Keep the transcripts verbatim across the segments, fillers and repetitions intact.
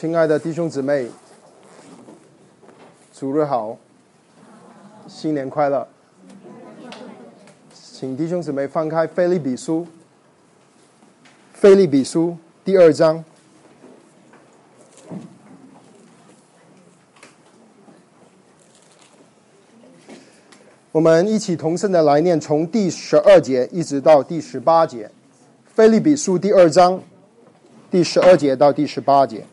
亲爱的弟兄姊妹，主日好，新年快乐！请弟兄姊妹翻开腓立比书，腓立比书第二章。我们一起同声的来念，从第十二节一直到第十八节。腓立比书第二章，第十二节到第十八节。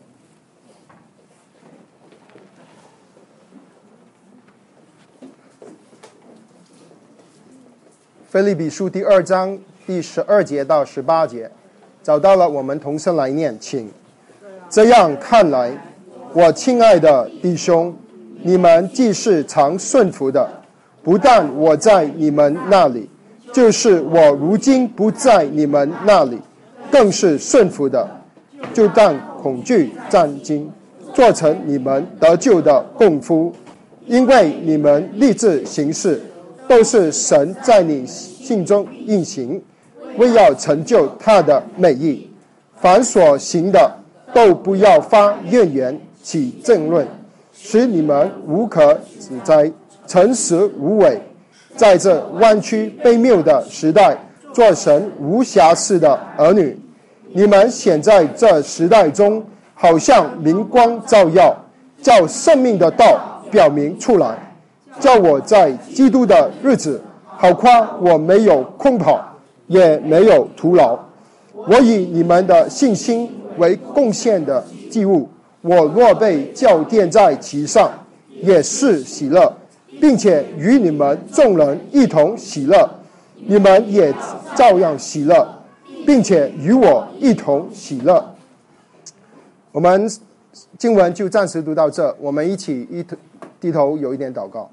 腓立比书第二章第十二节到十八节，找到了，我们同声来念，请。这样看来，我亲爱的弟兄，你们既是常顺服的，不但我在你们那里，就是我如今不在你们那里，更是顺服的，就当恐惧战兢，做成你们得救的功夫，因为你们立志行事，都是神在你心中运行，为要成就他的美意。凡所行的，都不要发怨言，起争论，使你们无可指摘，诚实无伪，在这弯曲悖谬的时代，做神无瑕疵的儿女。你们显在这时代中，好像明光照耀，叫生命的道表明出来，叫我在基督的日子，好夸我没有空跑，也没有徒劳。我以你们的信心为贡献的祭物，我若被校奠在其上，也是喜乐，并且与你们众人一同喜乐。你们也照样喜乐，并且与我一同喜乐。我们经文就暂时读到这，我们一起一低头有一点祷告。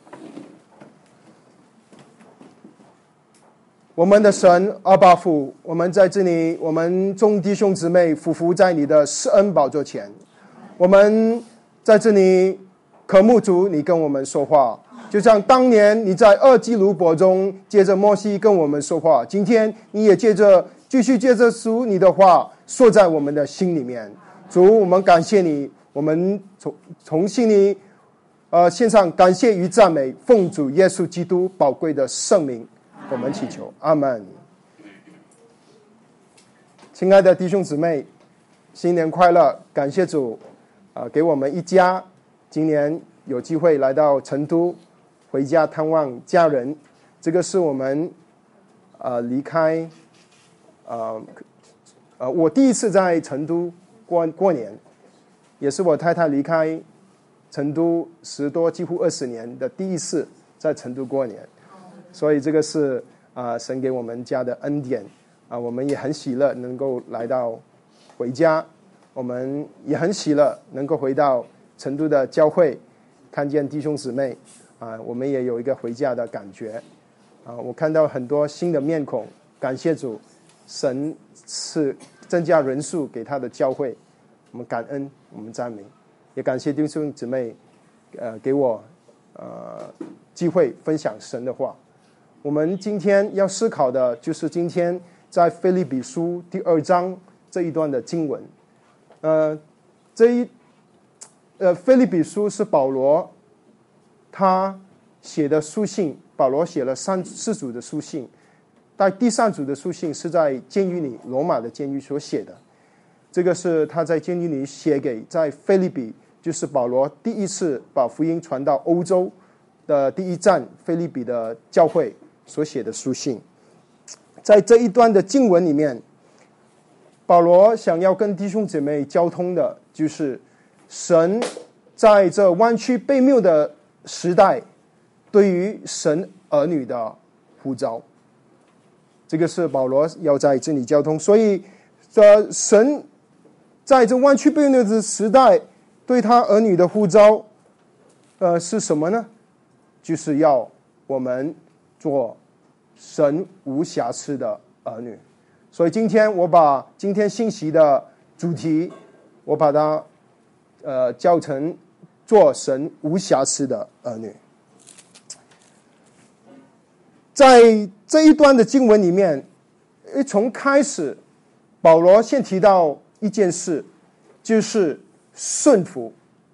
我们的神阿爸父，我们在这里，我们众弟兄姊妹匍匐在你的施恩宝座前，我们在这里渴慕主你跟我们说话，就像当年你在二基路伯中借着摩西跟我们说话，今天你也借着继续借着主你的话说在我们的心里面。主，我们感谢你，我们从从心里呃献上感谢与赞美，奉主耶稣基督宝贵的圣名我们祈求，阿们。亲爱的弟兄姊妹，新年快乐！感谢主，啊、呃，给我们一家今年有机会来到成都，回家探望家人。这个是我们呃离开，呃呃，我第一次在成都过过年，也是我太太离开成都十多几乎二十年的第一次在成都过年。所以这个是啊、呃、神给我们家的恩典啊、呃，我们也很喜乐能够来到回家，我们也很喜乐能够回到成都的教会，看见弟兄姊妹啊、呃，我们也有一个回家的感觉啊、呃。我看到很多新的面孔，感谢主，神是增加人数给他的教会，我们感恩，我们赞美，也感谢弟兄姊妹呃给我呃机会分享神的话。我们今天要思考的就是今天在腓立比书第二章这一段的经文。呃，这一呃腓立比书是保罗他写的书信，保罗写了三四组的书信，但第三组的书信是在监狱里，罗马的监狱所写的。这个是他在监狱里写给在腓立比，就是保罗第一次把福音传到欧洲的第一站腓立比的教会所写的书信。在这一段的经文里面，保罗想要跟弟兄姐妹交通的就是神在这弯曲悖谬的时代对于神儿女的呼召，这个是保罗要在这里交通。所以这神在这弯曲悖谬的时代对他儿女的呼召呃，是什么呢？就是要我们做神无瑕疵的儿女。所以今天我把今天信息的主题，我把它呃叫成做神无瑕疵的儿女。在这一段的经文里面，从开始保罗先提到一件事，就是顺服。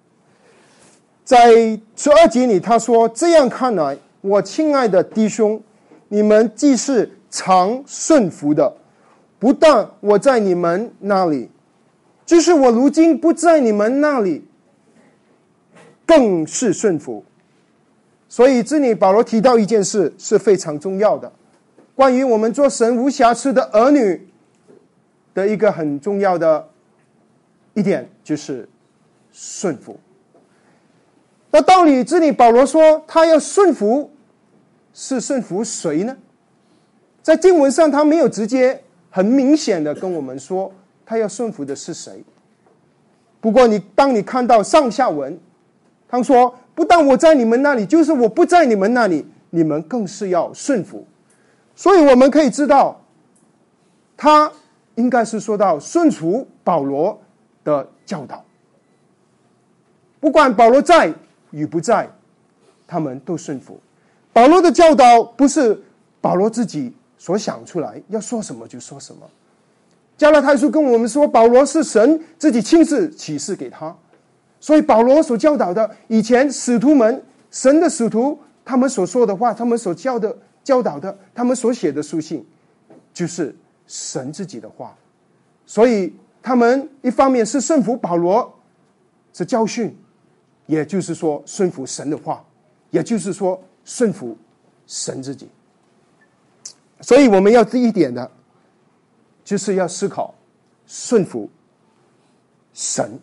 在十二节里他说，这样看来，我亲爱的弟兄，你们既是常顺服的，不但我在你们那里，就是我如今不在你们那里，更是顺服。所以这里保罗提到一件事是非常重要的，关于我们做神无瑕疵的儿女的一个很重要的一点，就是顺服。那道理这里保罗说他要顺服，是顺服谁呢？在经文上他没有直接很明显的跟我们说他要顺服的是谁。不过你当你看到上下文，他说不但我在你们那里，就是我不在你们那里，你们更是要顺服。所以我们可以知道，他应该是说到顺服保罗的教导。不管保罗在与不在，他们都顺服。保罗的教导不是保罗自己所想出来，要说什么就说什么。加拉太书跟我们说，保罗是神自己亲自启示给他，所以保罗所教导的，以前使徒们，神的使徒，他们所说的话，他们所教的教导的，他们所写的书信，就是神自己的话。所以他们一方面是顺服保罗是教训，也就是说顺服神的话，也就是说顺服神自己。所以我们要第一点的，就是要思考顺服神。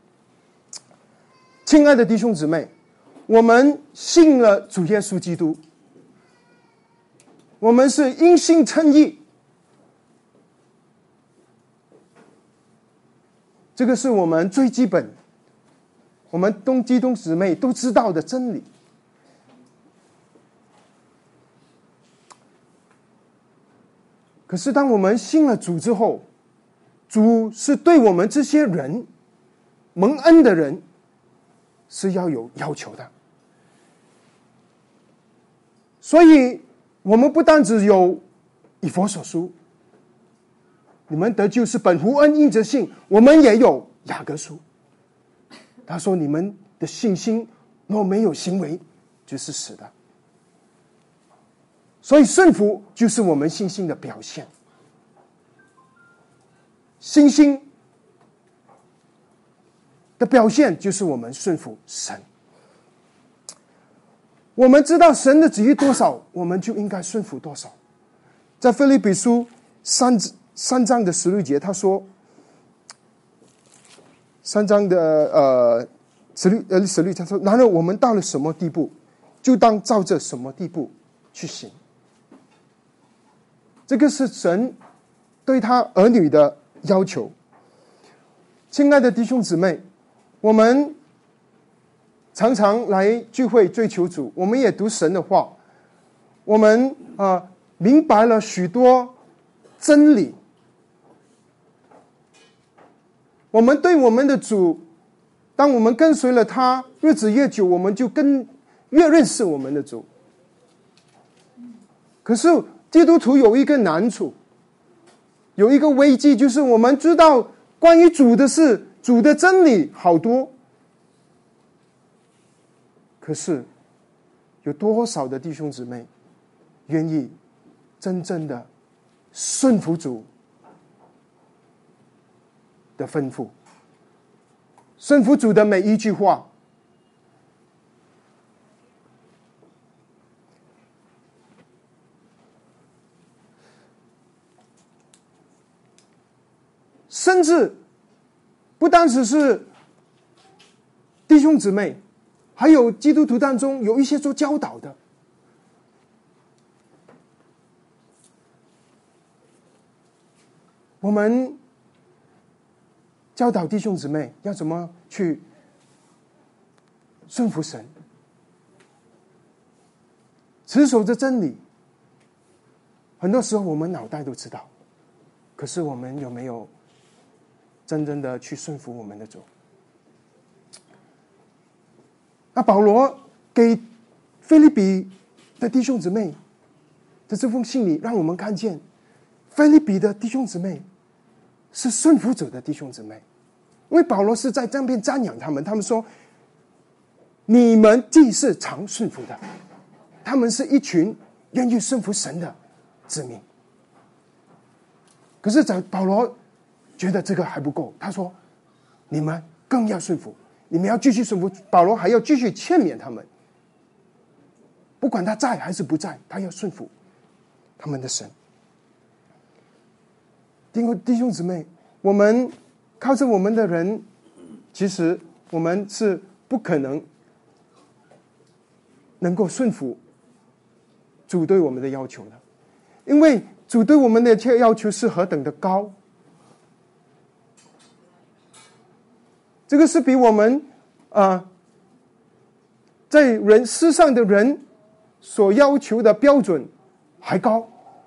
亲爱的弟兄姊妹，我们信了主耶稣基督，我们是因信称义，这个是我们最基本，我们东基督姊妹都知道的真理。可是当我们信了主之后，主是对我们这些人蒙恩的人是要有要求的。所以我们不单只有以弗所书，你们得救是本乎恩因着信，我们也有雅各书，他说你们的信心若没有行为就是死的。所以顺服就是我们信心的表现，信心的表现就是我们顺服神。我们知道神的旨意多少，我们就应该顺服多少。在腓立比书三三章的十六节，他说，三章的呃十六呃十六，他说，然而我们到了什么地步，就当照着什么地步去行。这个是神对他儿女的要求。亲爱的弟兄姊妹，我们常常来聚会追求主，我们也读神的话，我们啊、呃、明白了许多真理。我们对我们的主，当我们跟随了他，日子越久，我们就更越认识我们的主。可是基督徒有一个难处，有一个危机，就是我们知道关于主的事，主的真理好多，可是有多少的弟兄姊妹愿意真正的顺服主的吩咐，顺服主的每一句话？甚至不单只是弟兄姊妹，还有基督徒当中有一些做教导的，我们教导弟兄姊妹要怎么去顺服神，持守着真理。很多时候我们脑袋都知道，可是我们有没有真正的去顺服我们的主？那保罗给腓立比的弟兄姊妹的这封信里，让我们看见腓立比的弟兄姊妹是顺服主的弟兄姊妹。 因为保罗是在这边赞扬他们，他们说你们既是常顺服的，他们是一群愿意顺服神的子民。可是保罗觉得这个还不够，他说你们更要顺服，你们要继续顺服。保罗还要继续劝勉他们，不管他在还是不在，他要顺服他们的神。弟兄姊妹，我们靠着我们的人，其实我们是不可能能够顺服主对我们的要求的，因为主对我们的要求是何等的高，这个是比我们啊、呃、在人世上的人所要求的标准还高。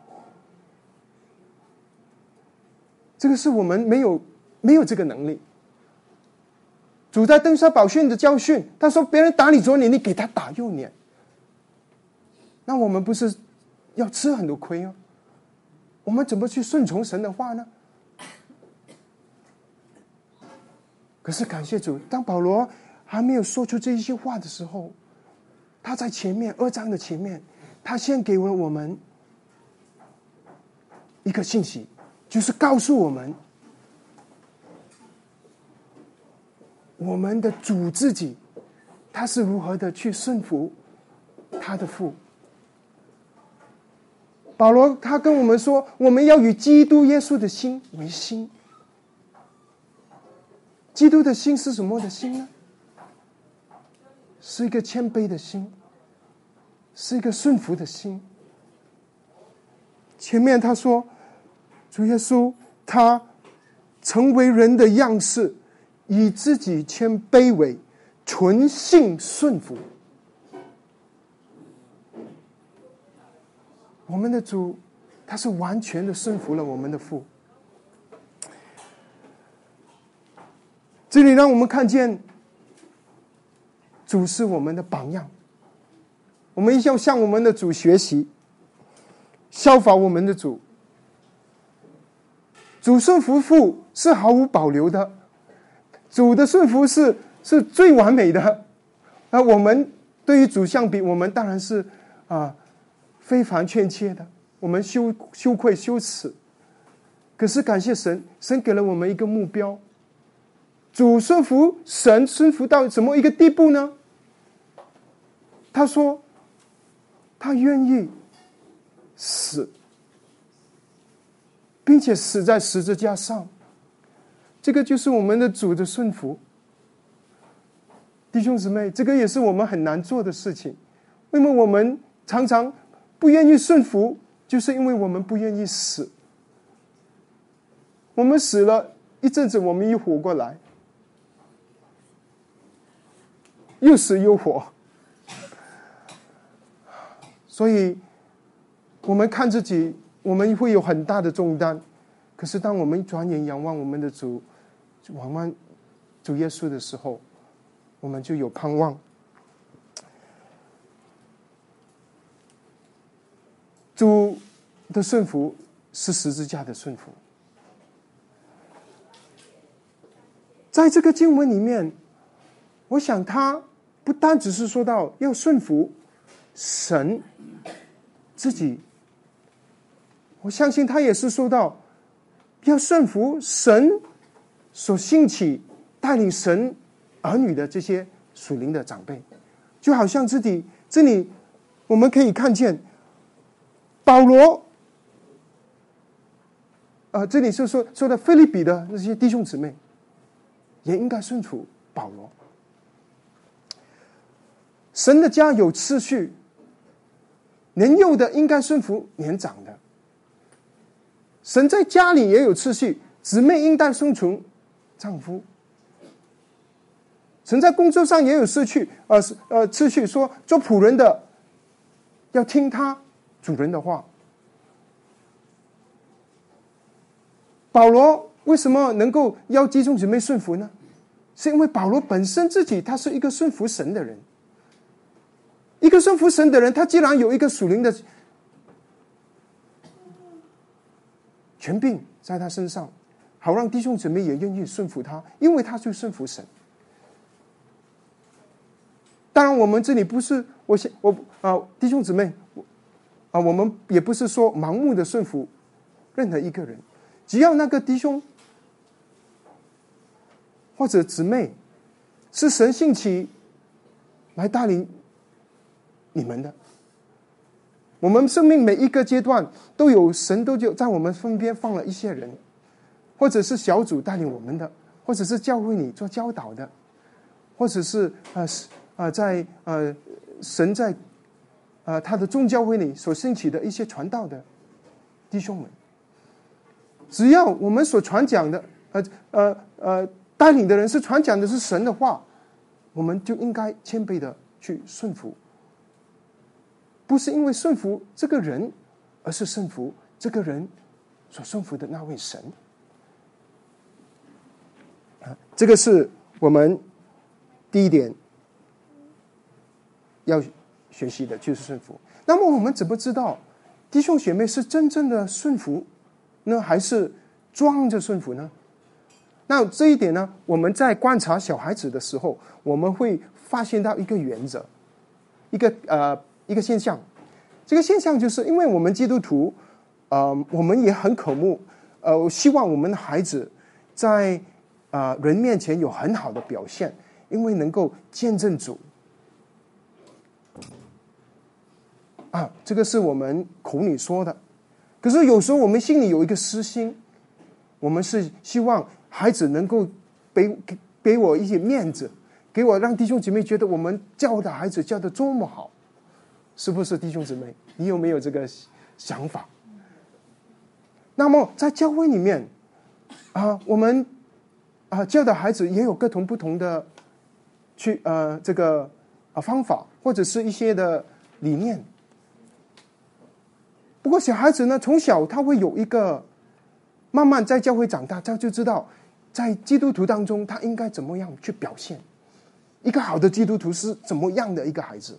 这个是我们没有没有这个能力。主在登山宝训的教训，他说别人打你左脸，你给他打右脸，那我们不是要吃很多亏啊？我们怎么去顺从神的话呢？可是感谢主，当保罗还没有说出这一些话的时候，他在前面二章的前面，他先给了我们一个信息，就是告诉我们，我们的主自己他是如何的去顺服他的父。保罗他跟我们说，我们要与基督耶稣的心为心。基督的心是什么的心呢？是一个谦卑的心，是一个顺服的心。前面他说主耶稣他成为人的样式，以自己谦卑为，存性顺服。我们的主他是完全的顺服了我们的父。这里让我们看见主是我们的榜样，我们要向我们的主学习，效法我们的主。主顺服父是毫无保留的，主的顺服是是最完美的。而我们对于主相比，我们当然是啊、呃、非常欠缺的，我们羞羞愧羞耻。可是感谢神，神给了我们一个目标。主顺服神，顺服到什么一个地步呢？他说他愿意死，并且死在十字架上。这个就是我们的主的顺服。弟兄姊妹，这个也是我们很难做的事情，因为我们常常不愿意顺服，就是因为我们不愿意死。我们死了一阵子，我们又活过来，又死又活。所以我们看自己，我们会有很大的重担。可是当我们转眼仰望我们的主，仰望主耶稣的时候，我们就有盼望。主的顺服是十字架的顺服。在这个经文里面，我想他不单只是说到要顺服神自己，我相信他也是说到要顺服神所兴起带领神儿女的这些属灵的长辈。就好像这里这里我们可以看见保罗呃，这里是说说的腓立比的那些弟兄姊妹也应该顺服保罗。神的家有次序，年幼的应该顺服年长的。神在家里也有次序，姊妹应该顺从丈夫。神在工作上也有次序，呃呃次序说做仆人的要听他主人的话。保罗为什么能够要弟兄姊妹顺服呢？是因为保罗本身自己他是一个顺服神的人。一个顺服神的人，他既然有一个属灵的权柄在他身上， 好让弟兄姊妹也愿意顺服他，因为他就顺服神。当然，我们这里不是我我啊，弟兄姊妹啊，我们也不是说盲目的顺服任何一个人，只要那个弟兄或者姊妹是神兴起来带领你们的。我们生命每一个阶段都有神都就在我们身边放了一些人，或者是小组带领我们的，或者是教会里做教导的，或者是呃呃在呃神在呃他的众教会里所兴起的一些传道的弟兄们。只要我们所传讲的呃呃呃带领的人是传讲的是神的话，我们就应该谦卑的去顺服，不是因为顺服这个人，而是顺服这个人所顺服的那位神。啊，这个是我们第一点要学习的，就是顺服。那么我们怎么知道弟兄姐妹是真正的顺服呢，还是装着顺服呢？那这一点呢，我们在观察小孩子的时候，我们会发现到一个原则，一个呃一个现象。这个现象就是因为我们基督徒，呃，我们也很渴慕，呃，希望我们的孩子在呃人面前有很好的表现，因为能够见证主。啊，这个是我们口里说的，可是有时候我们心里有一个私心，我们是希望孩子能够给给给我一些面子，给我让弟兄姊妹觉得我们教的孩子教的多么好，是不是弟兄姊妹？你有没有这个想法？那么在教会里面啊，我们啊教的孩子也有各种不同的去呃这个啊方法，或者是一些的理念。不过小孩子呢，从小他会有一个慢慢在教会长大，他就知道在基督徒当中他应该怎么样去表现。一个好的基督徒是怎么样的一个孩子？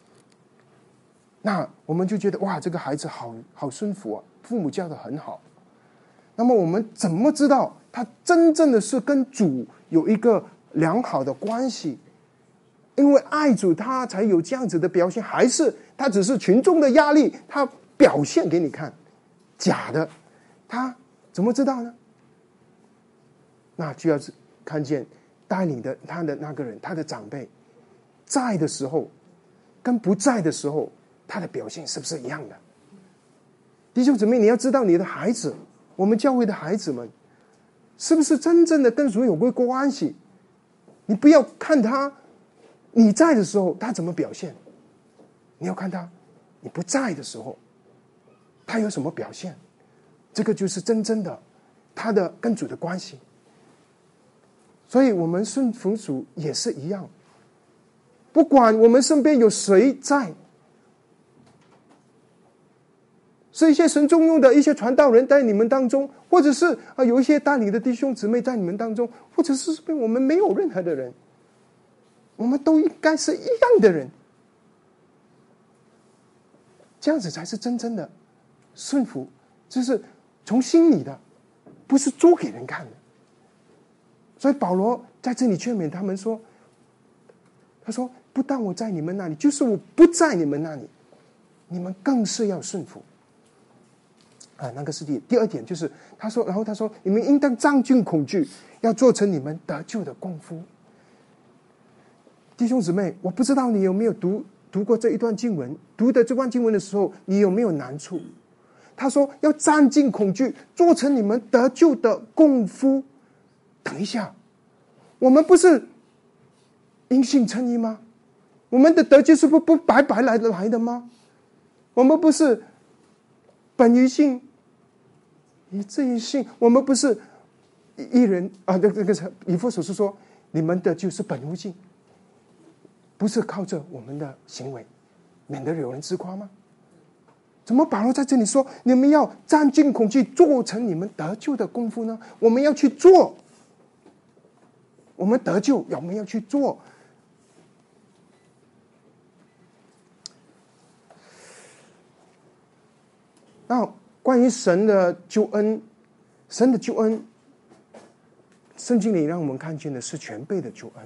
那我们就觉得哇，这个孩子好好顺服啊，父母教得很好。那么我们怎么知道他真正的是跟主有一个良好的关系？因为爱主他才有这样子的表现，还是他只是群众的压力，他表现给你看，假的，他怎么知道呢？那就要看见带领的他的那个人，他的长辈在的时候跟不在的时候，他的表现是不是一样的？弟兄姊妹，你要知道你的孩子，我们教会的孩子们是不是真正的跟主有过关系？你不要看他你在的时候他怎么表现，你要看他你不在的时候他有什么表现，这个就是真正的他的跟主的关系。所以我们顺服主也是一样，不管我们身边有谁在，是一些神中用的一些传道人在你们当中，或者是啊有一些带领的弟兄姊妹在你们当中，或者是我们没有任何的人，我们都应该是一样的人，这样子才是真正的顺服，就是从心里的，不是做给人看的。所以保罗在这里劝勉他们说，他说不但我在你们那里，就是我不在你们那里，你们更是要顺服啊。那个是第第二点，就是他说，然后他说你们应当战惧恐惧，要做成你们得救的功夫。弟兄姊妹，我不知道你有没有读读过这一段经文，读的这段经文的时候你有没有难处？他说要战尽恐惧，做成你们得救的功夫。等一下，我们不是因信称义吗？我们的得救是不不白白来的来的吗？我们不是本于信以至于信，我们不是一人啊？这这个以弗所书说，你们的就是本乎信，不是靠着我们的行为，免得有人自夸吗？怎么保罗在这里说你们要战尽恐惧，做成你们得救的功夫呢？我们要去做，我们得救，我们要去做。那关于神的救恩，神的救恩圣经里让我们看见的是全备的救恩。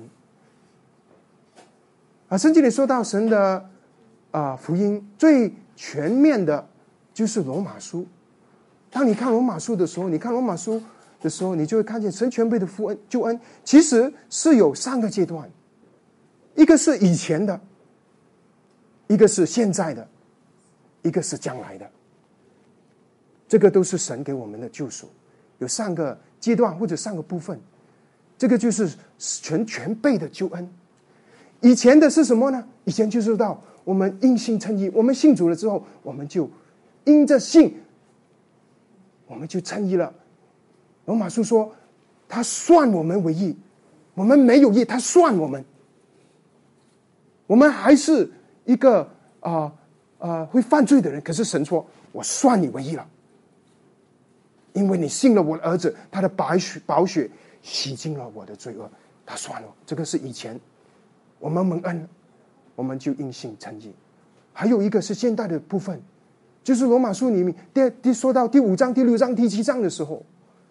啊，圣经里说到神的啊福音最全面的就是罗马书。当你看罗马书的时候，你看罗马书的时候，你就会看见神全备的福恩救恩其实是有三个阶段，一个是以前的，一个是现在的，一个是将来的。这个都是神给我们的救赎，有三个阶段或者三个部分。这个就是全全备的救恩。以前的是什么呢？以前就是到我们因信称义，我们信主了之后，我们就因着信，我们就称义了。罗马书说，他算我们为义，我们没有义，他算我们，我们还是一个啊啊、呃呃、会犯罪的人，可是神说，我算你为义了，因为你信了我的儿子，他的白血宝血洗净了我的罪恶，他算了。这个是以前我们蒙恩，我们就因信称义。还有一个是现代的部分，就是罗马书里面第第说到第五章、第六章、第七章的时候，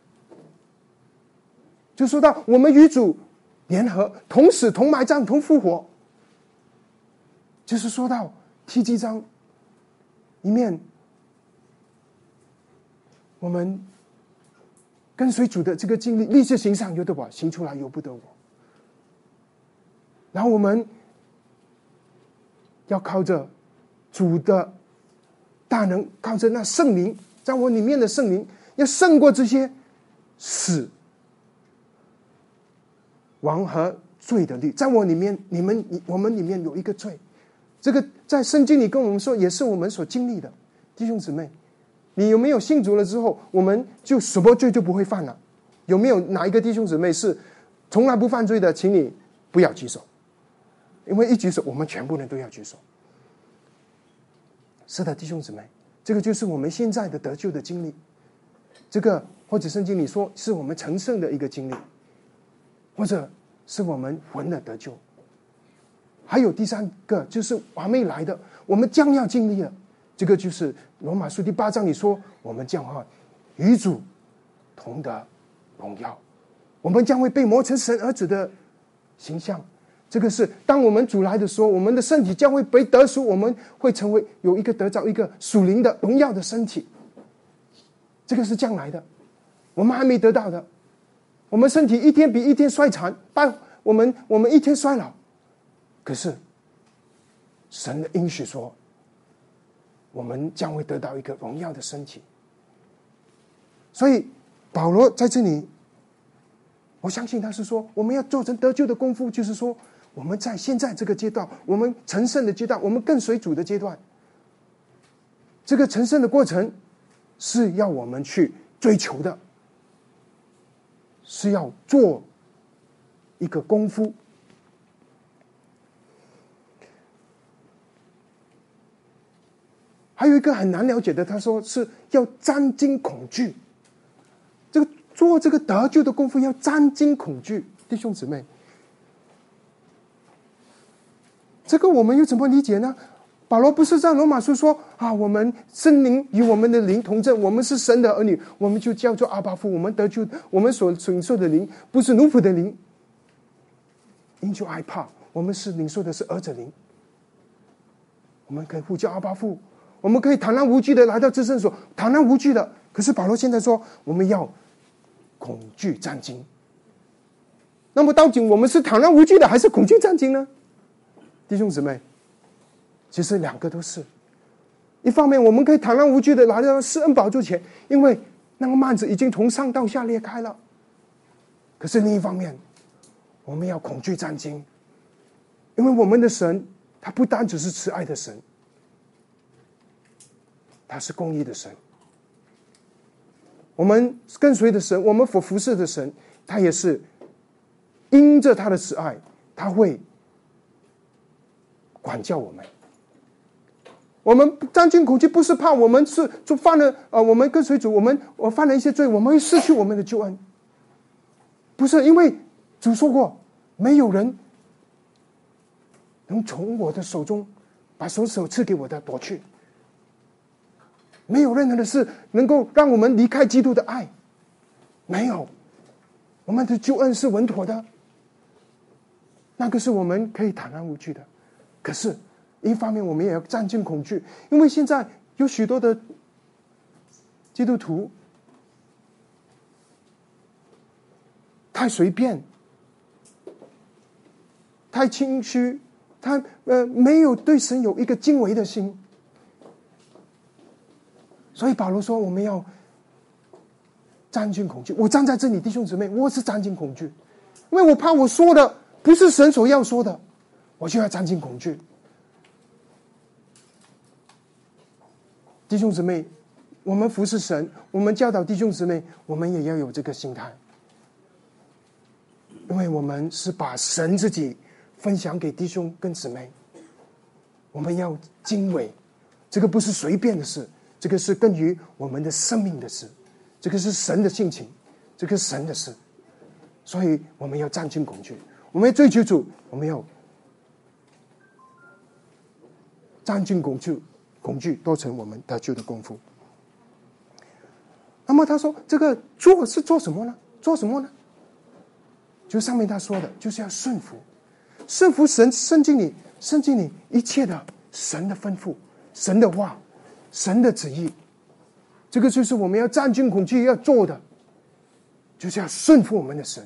就说到我们与主联合，同死、同埋葬、同复活。就是说到第七章里面，我们跟随主的这个经历，立志行上由得我，行出来由不得我。然后我们要靠着主的大能，靠着那圣灵在我里面的圣灵，要胜过这些死亡和罪的律。在我里面，你们我们里面有一个罪，这个在圣经里跟我们说，也是我们所经历的。弟兄姊妹，你有没有信主了之后，我们就什么罪就不会犯了？有没有哪一个弟兄姊妹是从来不犯罪的？请你不要举手，因为一举手，我们全部人都要举手。是的，弟兄姊妹，这个就是我们现在的得救的经历。这个或者圣经里说是我们成圣的一个经历，或者是我们魂的得救。还有第三个就是还没来的，我们将要经历了。这个就是罗马书第八章里说，我们将会与主同得荣耀，我们将会被磨成神儿子的形象。这个是当我们主来的时候，我们的身体将会被得赎，我们会成为有一个得着一个属灵的荣耀的身体。这个是将来的，我们还没得到的。我们身体一天比一天衰残，我们我们一天衰老，可是神的应许说，我们将会得到一个荣耀的身体。所以保罗在这里，我相信他是说，我们要做成得救的功夫，就是说我们在现在这个阶段，我们成圣的阶段，我们跟随主的阶段，这个成圣的过程是要我们去追求的，是要做一个功夫。还有一个很难了解的，他说是要战惊恐惧。这个做这个得救的功夫要战惊恐惧，弟兄姊妹，这个我们又怎么理解呢？保罗不是在罗马书说啊，我们圣灵与我们的灵同证，我们是神的儿女，我们就叫做阿爸父，我们得救，我们所领受的灵不是奴仆的灵，因就害怕，我们是领受的是儿子灵，我们可以呼叫阿爸父，我们可以坦然无惧的来到至圣所，坦然无惧的。可是保罗现在说，我们要恐惧战惊。那么到底我们是坦然无惧的，还是恐惧战惊呢？弟兄姊妹，其实两个都是。一方面我们可以坦然无惧的来到施恩宝座前，因为那个幔子已经从上到下裂开了。可是另一方面，我们要恐惧战惊，因为我们的神他不单只是慈爱的神，他是公义的神。我们跟随的神，我们所服侍的神，他也是因着他的慈爱，他会管教我们。我们战惊恐惧不是怕我们是就犯了呃，我们跟随主，我们我犯了一些罪，我们会失去我们的救恩。不是，因为主说过，没有人能从我的手中把手手赐给我的夺去。没有任何的事能够让我们离开基督的爱，没有。 我们的救恩是稳妥的，那个是我们可以坦然无惧的。可是一方面我们也要战胜恐惧，因为现在有许多的基督徒太随便，太轻虚，他呃没有对神有一个敬畏的心。所以保罗说我们要战胜恐惧。我站在这里，弟兄姊妹，我是战胜恐惧，因为我怕我说的不是神所要说的，我就要战胜恐惧。弟兄姊妹，我们服侍神，我们教导弟兄姊妹，我们也要有这个心态，因为我们是把神自己分享给弟兄跟姊妹，我们要敬畏，这个不是随便的事，这个是根于我们的生命的事，这个是神的性情，这个是神的事。所以我们要战胜恐惧，我们要追求主，我们要战胜恐惧，恐惧都成我们得救的功夫。那么他说这个做是做什么呢？做什么呢？就上面他说的，就是要顺服，顺服神圣经里圣经里一切的神的吩咐，神的话，神的旨意。这个就是我们要战胜恐惧要做的，就是要顺服我们的神。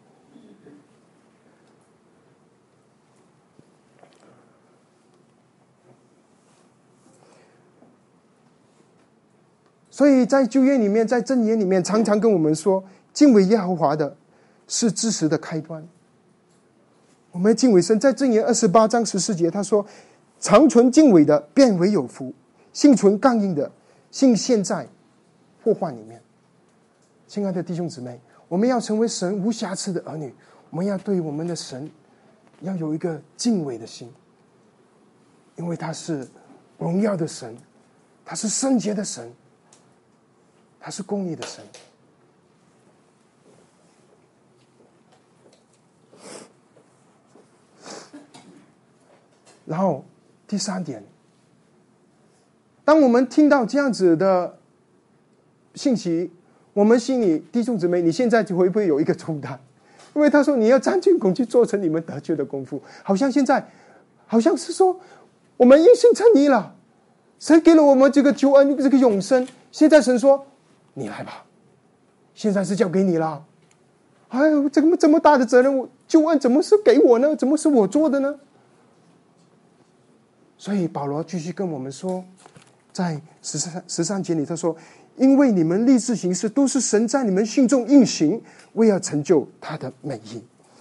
所以在旧约里面，在箴言里面常常跟我们说，敬畏耶和华的是知识的开端。我们敬畏神，在箴言二十八章十四节他说，常存敬畏的便为有福，心存刚硬的心陷在祸患里面。亲爱的弟兄姊妹，我们要成为神无瑕疵的儿女，我们要对我们的神要有一个敬畏的心，因为他是荣耀的神，他是圣洁的神，他是公义的神。然后第三点，当我们听到这样子的信息，我们心里弟兄姊妹，你现在会不会有一个重担？因为他说你要战胜恐惧，做成你们得救的功夫，好像现在好像是说我们因信称义了，神给了我们这个救恩，这个永生，现在神说你来吧，现在是交给你了。哎呦，这么这么大的责任，救恩怎么是给我呢？怎么是我做的呢？所以保罗继续跟我们说，在十三十三节里他说，因为你们立志行事，都是神在你们心中运行，为要成就他的美意。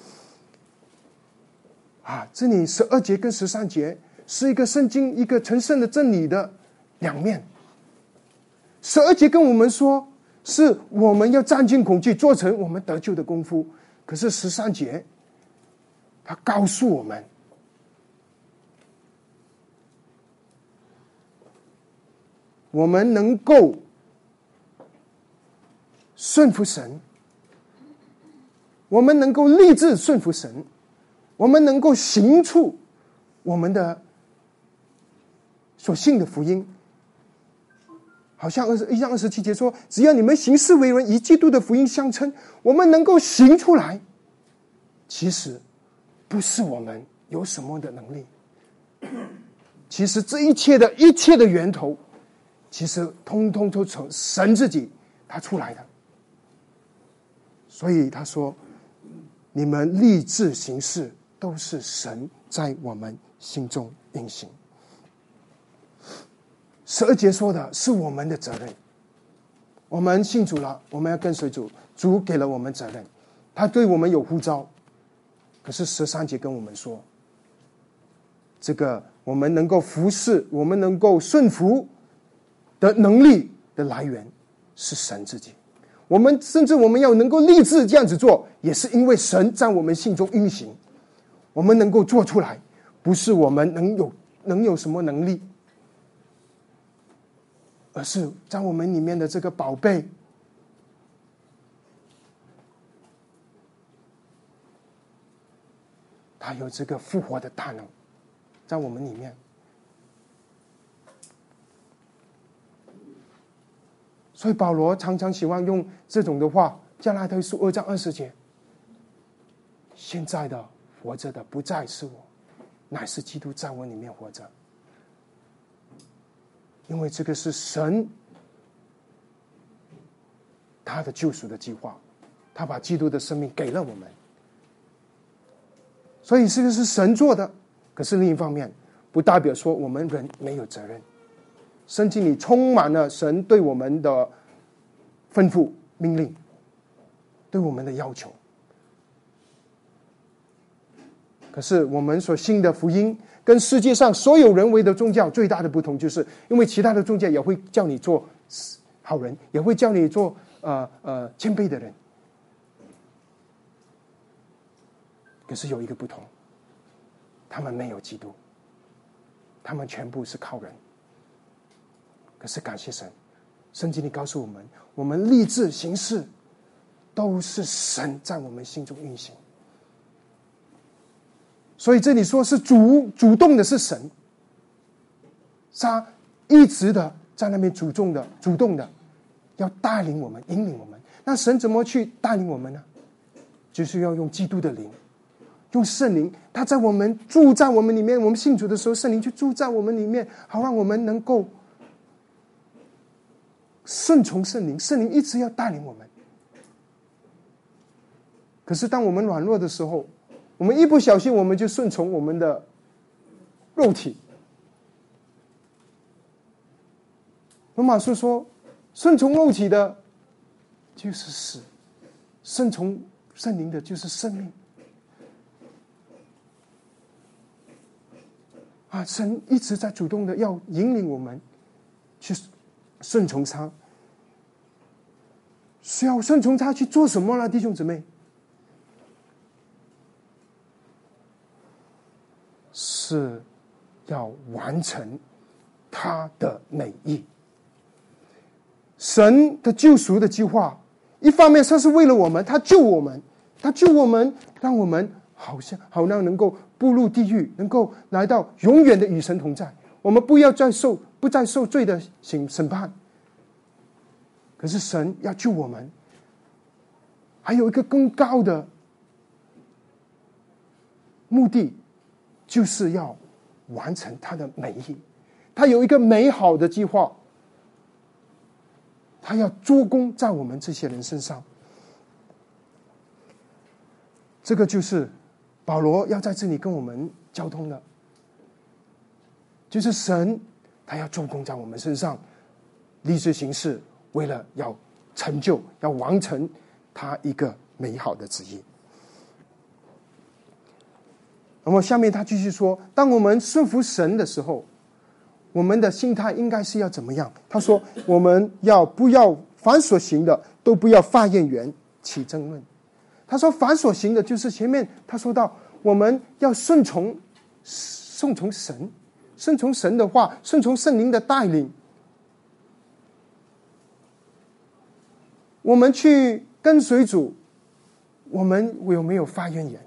啊，这里十二节跟十三节是一个圣经一个成圣的真理的两面。十二节跟我们说是我们要战胜恐惧，做成我们得救的功夫。可是十三节他告诉我们，我们能够顺服神，我们能够立志顺服神，我们能够行出我们的所信的福音。好像二十一章二十七节说，只要你们行事为人以基督的福音相称，我们能够行出来。其实不是我们有什么的能力，其实这一切的一切的源头，其实通通都从神自己他出来的。所以他说，你们立志行事，都是神在我们心中运行。十二节说的是我们的责任，我们信主了，我们要跟随主，主给了我们责任，他对我们有呼召。可是十三节跟我们说，这个我们能够服侍，我们能够顺服的能力的来源是神自己。我们甚至我们要能够立志这样子做，也是因为神在我们心中运行，我们能够做出来，不是我们能有能有什么能力，而是在我们里面的这个宝贝，他有这个复活的大能在我们里面。所以保罗常常喜欢用这种的话加拉太书二章二十节，现在的活着的不再是我，乃是基督在我里面活着。因为这个是神他的救赎的计划，他把基督的生命给了我们，所以这个是神做的。可是另一方面，不代表说我们人没有责任。圣经里充满了神对我们的吩咐命令，对我们的要求。可是我们所信的福音跟世界上所有人为的宗教最大的不同，就是因为其他的宗教也会叫你做好人，也会叫你做呃呃谦卑的人，可是有一个不同，他们没有基督，他们全部是靠人。可是感谢神，圣经里告诉我们，我们立志行事都是神在我们心中运行。所以这里说是主主动的是神，他一直的在那边主动的主动的要带领我们引领我们。那神怎么去带领我们呢？就是要用基督的灵，用圣灵，他在我们住在我们里面，我们信主的时候，圣灵就住在我们里面，好让我们能够顺从圣灵，圣灵一直要带领我们。可是当我们软弱的时候，我们一不小心我们就顺从我们的肉体。罗马书说，顺从肉体的就是死，顺从圣灵的就是生命。啊，神一直在主动的要引领我们去顺从他。需要顺从他去做什么呢？弟兄姊妹，是要完成他的美意。神的救赎的计划，一方面他是为了我们，他救我们，他救我们，让我们好像好让能够步入地狱，能够来到永远的与神同在。我们不要再受不再受罪的审审判。可是神要救我们，还有一个更高的目的，就是要完成他的美意。他有一个美好的计划，他要做工在我们这些人身上。这个就是保罗要在这里跟我们交通的，就是神他要做工在我们身上，立志行事，为了要成就，要完成他一个美好的旨意。那么下面他继续说，当我们顺服神的时候，我们的心态应该是要怎么样？他说，我们要不要凡所行的都不要发怨言起争论。他说凡所行的就是前面他说到，我们要顺从顺从神，顺从神的话，顺从圣灵的带领。我们去跟随主，我们有没有发怨言？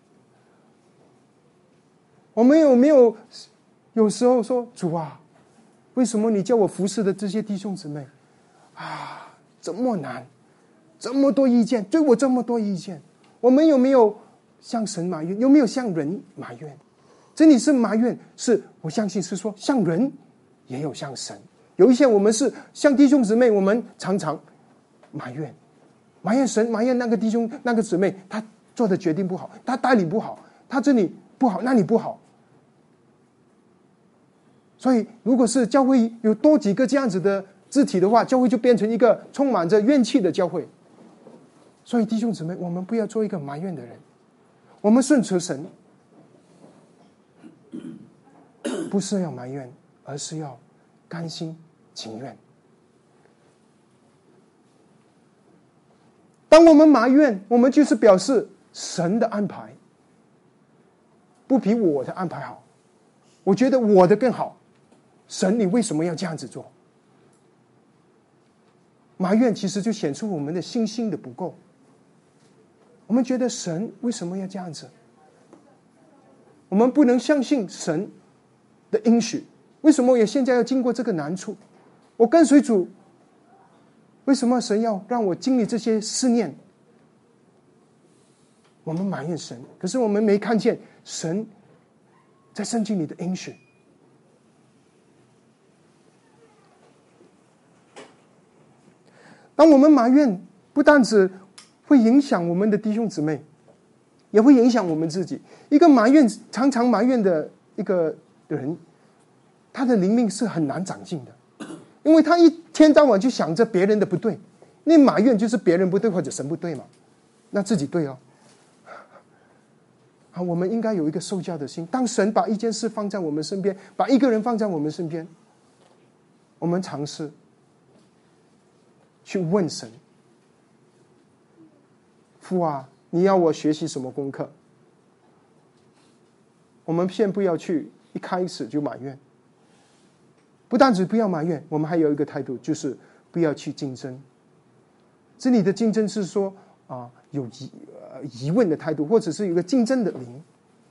我们有没有有时候说，主啊，为什么你叫我服侍的这些弟兄姊妹啊，这么难，这么多意见，对我这么多意见？我们有没有向神埋怨？有没有向人埋怨？这里是埋怨，是我相信是说向人也有向神。有一些我们是向弟兄姊妹，我们常常埋怨，埋怨神，埋怨那个弟兄那个姊妹，他做的决定不好，他带领不好，他这里不好，那里不好。所以如果是教会有多几个这样子的肢体的话，教会就变成一个充满着怨气的教会。所以弟兄姊妹，我们不要做一个埋怨的人，我们顺从神，不是要埋怨，而是要甘心情愿。当我们埋怨，我们就是表示神的安排不比我的安排好，我觉得我的更好，神你为什么要这样子做？埋怨其实就显出我们的信心的不够。我们觉得神为什么要这样子？我们不能相信神的应许，为什么我也现在要经过这个难处？我跟随主为什么神要让我经历这些试炼？我们埋怨神，可是我们没看见神在圣经里的应许。当我们埋怨，不但只会影响我们的弟兄姊妹，也会影响我们自己。一个埋怨常常埋怨的一个人，他的灵命是很难长进的，因为他一天到晚就想着别人的不对。那埋怨就是别人不对或者神不对嘛，那自己对哦。啊，我们应该有一个受教的心。当神把一件事放在我们身边，把一个人放在我们身边，我们尝试去问神：父啊，你要我学习什么功课？我们先不要去一开始就埋怨，不但只不要埋怨，我们还有一个态度，就是不要去竞争。这里的竞争是说啊，有疑呃疑问的态度，或者是有一个竞争的灵。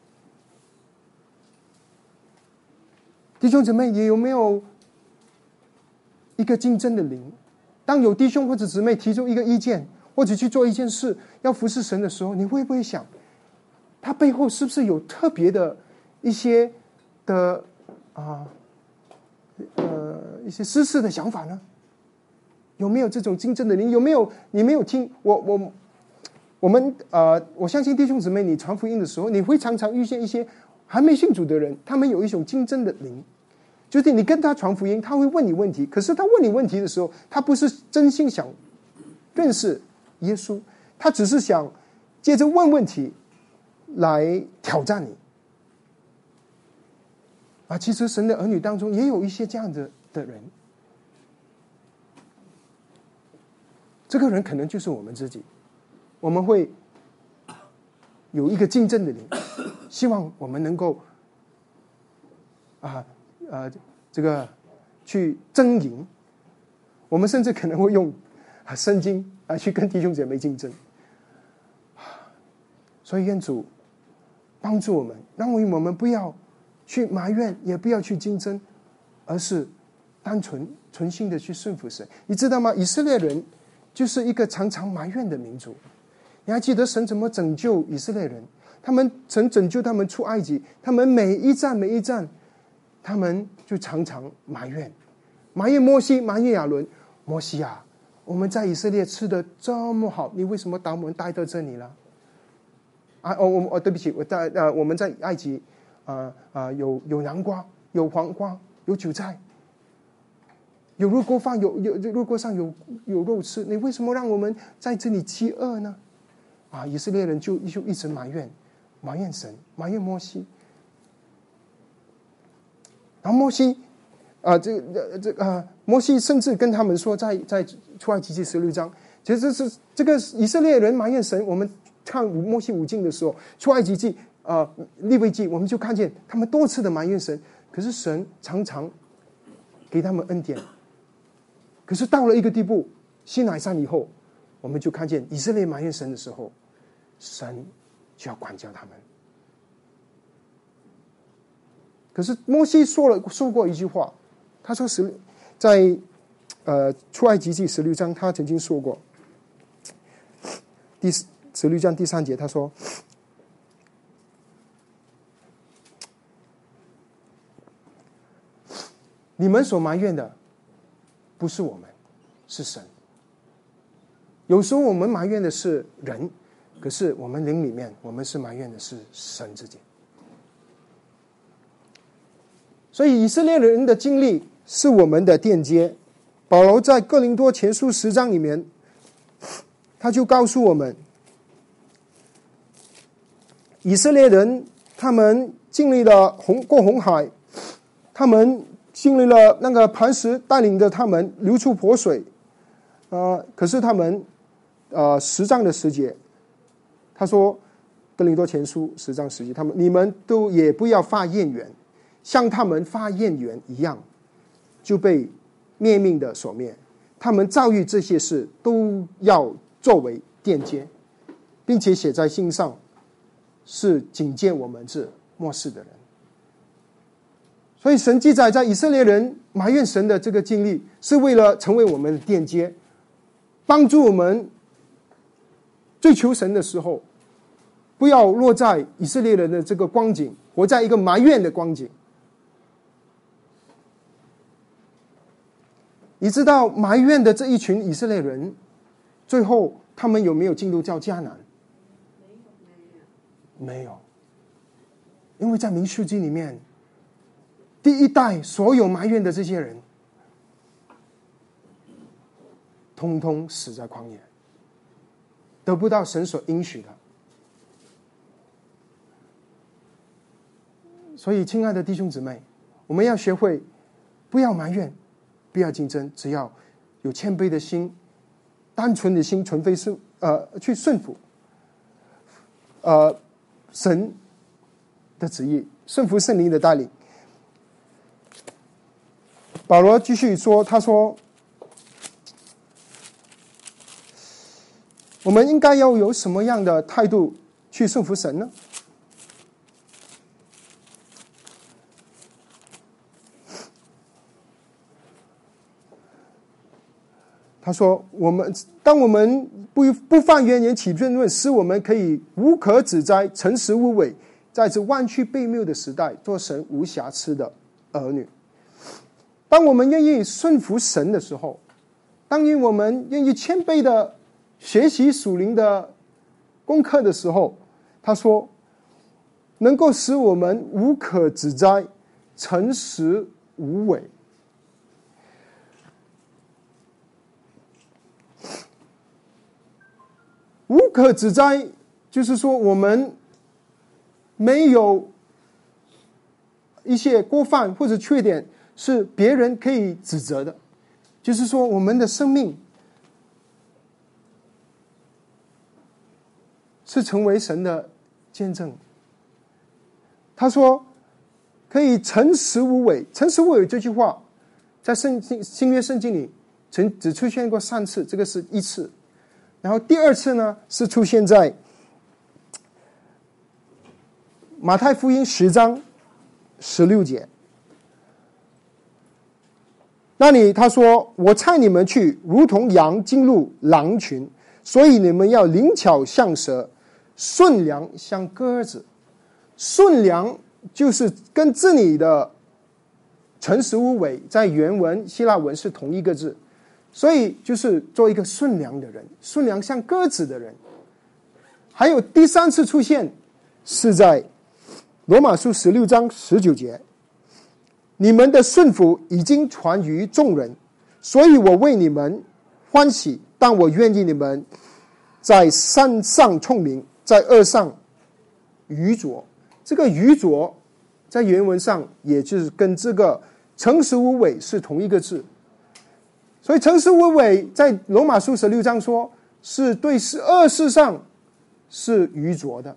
弟兄姊妹，也有没有一个竞争的灵？当有弟兄或者姊妹提出一个意见，或者去做一件事，要服侍神的时候，你会不会想，他背后是不是有特别的一些的啊呃一些私事的想法呢？有没有这种竞争的灵？有没有你没有听我我我们呃我相信弟兄姊妹，你传福音的时候，你会常常遇见一些还没信主的人，他们有一种竞争的灵，就是你跟他传福音，他会问你问题，可是他问你问题的时候，他不是真心想认识耶稣，他只是想借着问问题来挑战你。啊，其实神的儿女当中也有一些这样的的人，这个人可能就是我们自己。我们会有一个竞争的灵，希望我们能够啊呃这个去争赢。我们甚至可能会用啊圣经啊去跟弟兄姐妹竞争。所以愿主帮助我们，让我们不要去埋怨，也不要去竞争，而是单纯存心的去顺服神。你知道吗？以色列人就是一个常常埋怨的民族。你还记得神怎么拯救以色列人？他们曾拯救他们出埃及，他们每一站每一站，他们就常常埋怨，埋怨摩西，埋怨亚伦。摩西啊，我们在以色列吃的这么好，你为什么把我们带到这里了？啊哦，我哦，对不起，我在呃，我们在埃及，啊、呃、啊、呃，有有南瓜，有黄瓜，有韭菜，有肉锅饭，有有肉锅上有有肉吃，你为什么让我们在这里饥饿呢？啊，以色列人就就一直埋怨，埋怨神，埋怨摩西。然后摩西，啊、呃，这个这啊、呃，摩西甚至跟他们说在，在在出埃及记十六章，其实是这个以色列人埋怨神。我们看摩西五经的时候，出埃及记啊、呃、利未记，我们就看见他们多次的埋怨神，可是神常常给他们恩典。可是到了一个地步，西乃山以后，我们就看见以色列埋怨神的时候，神就要管教他们。可是摩西说了说过一句话，他说十在呃出埃及记十六章，他曾经说过，第十六章第三节，他说：“你们所埋怨的不是我们，是神。有时候我们埋怨的是人，可是我们灵里面，我们是埋怨的是神自己。所以以色列人的经历是我们的链接。保罗在哥林多前书十章里面，他就告诉我们，以色列人他们经历了红过红海，他们经历了那个磐石带领着他们流出活水，呃，可是他们呃十章的十节，他说哥林多前书十章十节，他们你们都也不要发怨言，像他们发怨言一样，就被灭命的所灭。他们遭遇这些事，都要作为垫接，并且写在信上，是警戒我们这末世的人。所以神记载在以色列人埋怨神的这个经历，是为了成为我们的垫接， 帮助我们追求神的时候，不要落在以色列人的这个光景，活在一个埋怨的光景。你知道埋怨的这一群以色列人，最后他们有没有进入到迦南？没有，因为在民数记里面，第一代所有埋怨的这些人，通通死在旷野，得不到神所应许的。所以，亲爱的弟兄姊妹，我们要学会不要埋怨，不要竞争，只要有谦卑的心、单纯的心，纯非顺呃去顺服，呃神的旨意，顺服圣灵的带领。保罗继续说，他说，我们应该要有什么样的态度去顺服神呢？他说：“我们当我们不不犯冤言起辩论，使我们可以无可指摘、诚实无伪，在这弯曲悖谬的时代，做神无瑕疵的儿女。当我们愿意顺服神的时候，当我们愿意谦卑的学习属灵的功课的时候，他说，能够使我们无可指摘、诚实无伪。”无可指摘，就是说我们没有一些过犯或者缺点是别人可以指责的，就是说我们的生命是成为神的见证。他说可以诚实无伪，诚实无伪这句话在圣经新约圣经里曾只出现过三次，这个是一次。然后第二次呢，是出现在马太福音十章十六节。那里他说：“我差你们去，如同羊进入狼群，所以你们要灵巧像蛇，顺良像鸽子。”顺良就是跟这里的诚实无伪在原文希腊文是同一个字。所以就是做一个顺良的人，顺良像鸽子的人。还有第三次出现是在罗马书十六章十九节，你们的顺服已经传于众人，所以我为你们欢喜，但我愿意你们在善上聪明，在恶上愚拙。这个愚拙在原文上也就是跟这个诚实无伪是同一个字。所以诚实无伪在罗马书十六章说是对恶事上是愚拙的，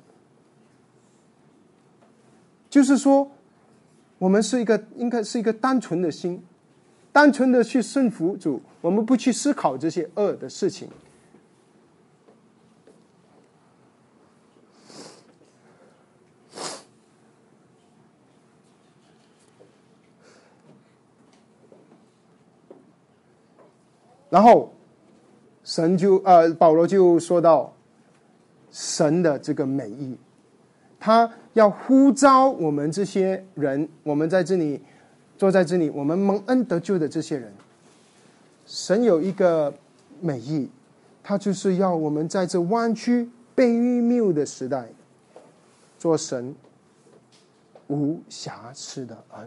就是说我们是一个应该是一个单纯的心，单纯的去顺服主，我们不去思考这些恶的事情。然后神就呃保罗就说到神的这个美意，他要呼召我们这些人，我们在这里坐在这里，我们蒙恩得救的这些人，神有一个美意，他就是要我们在这弯曲悖谬的时代，做神无瑕疵的儿女。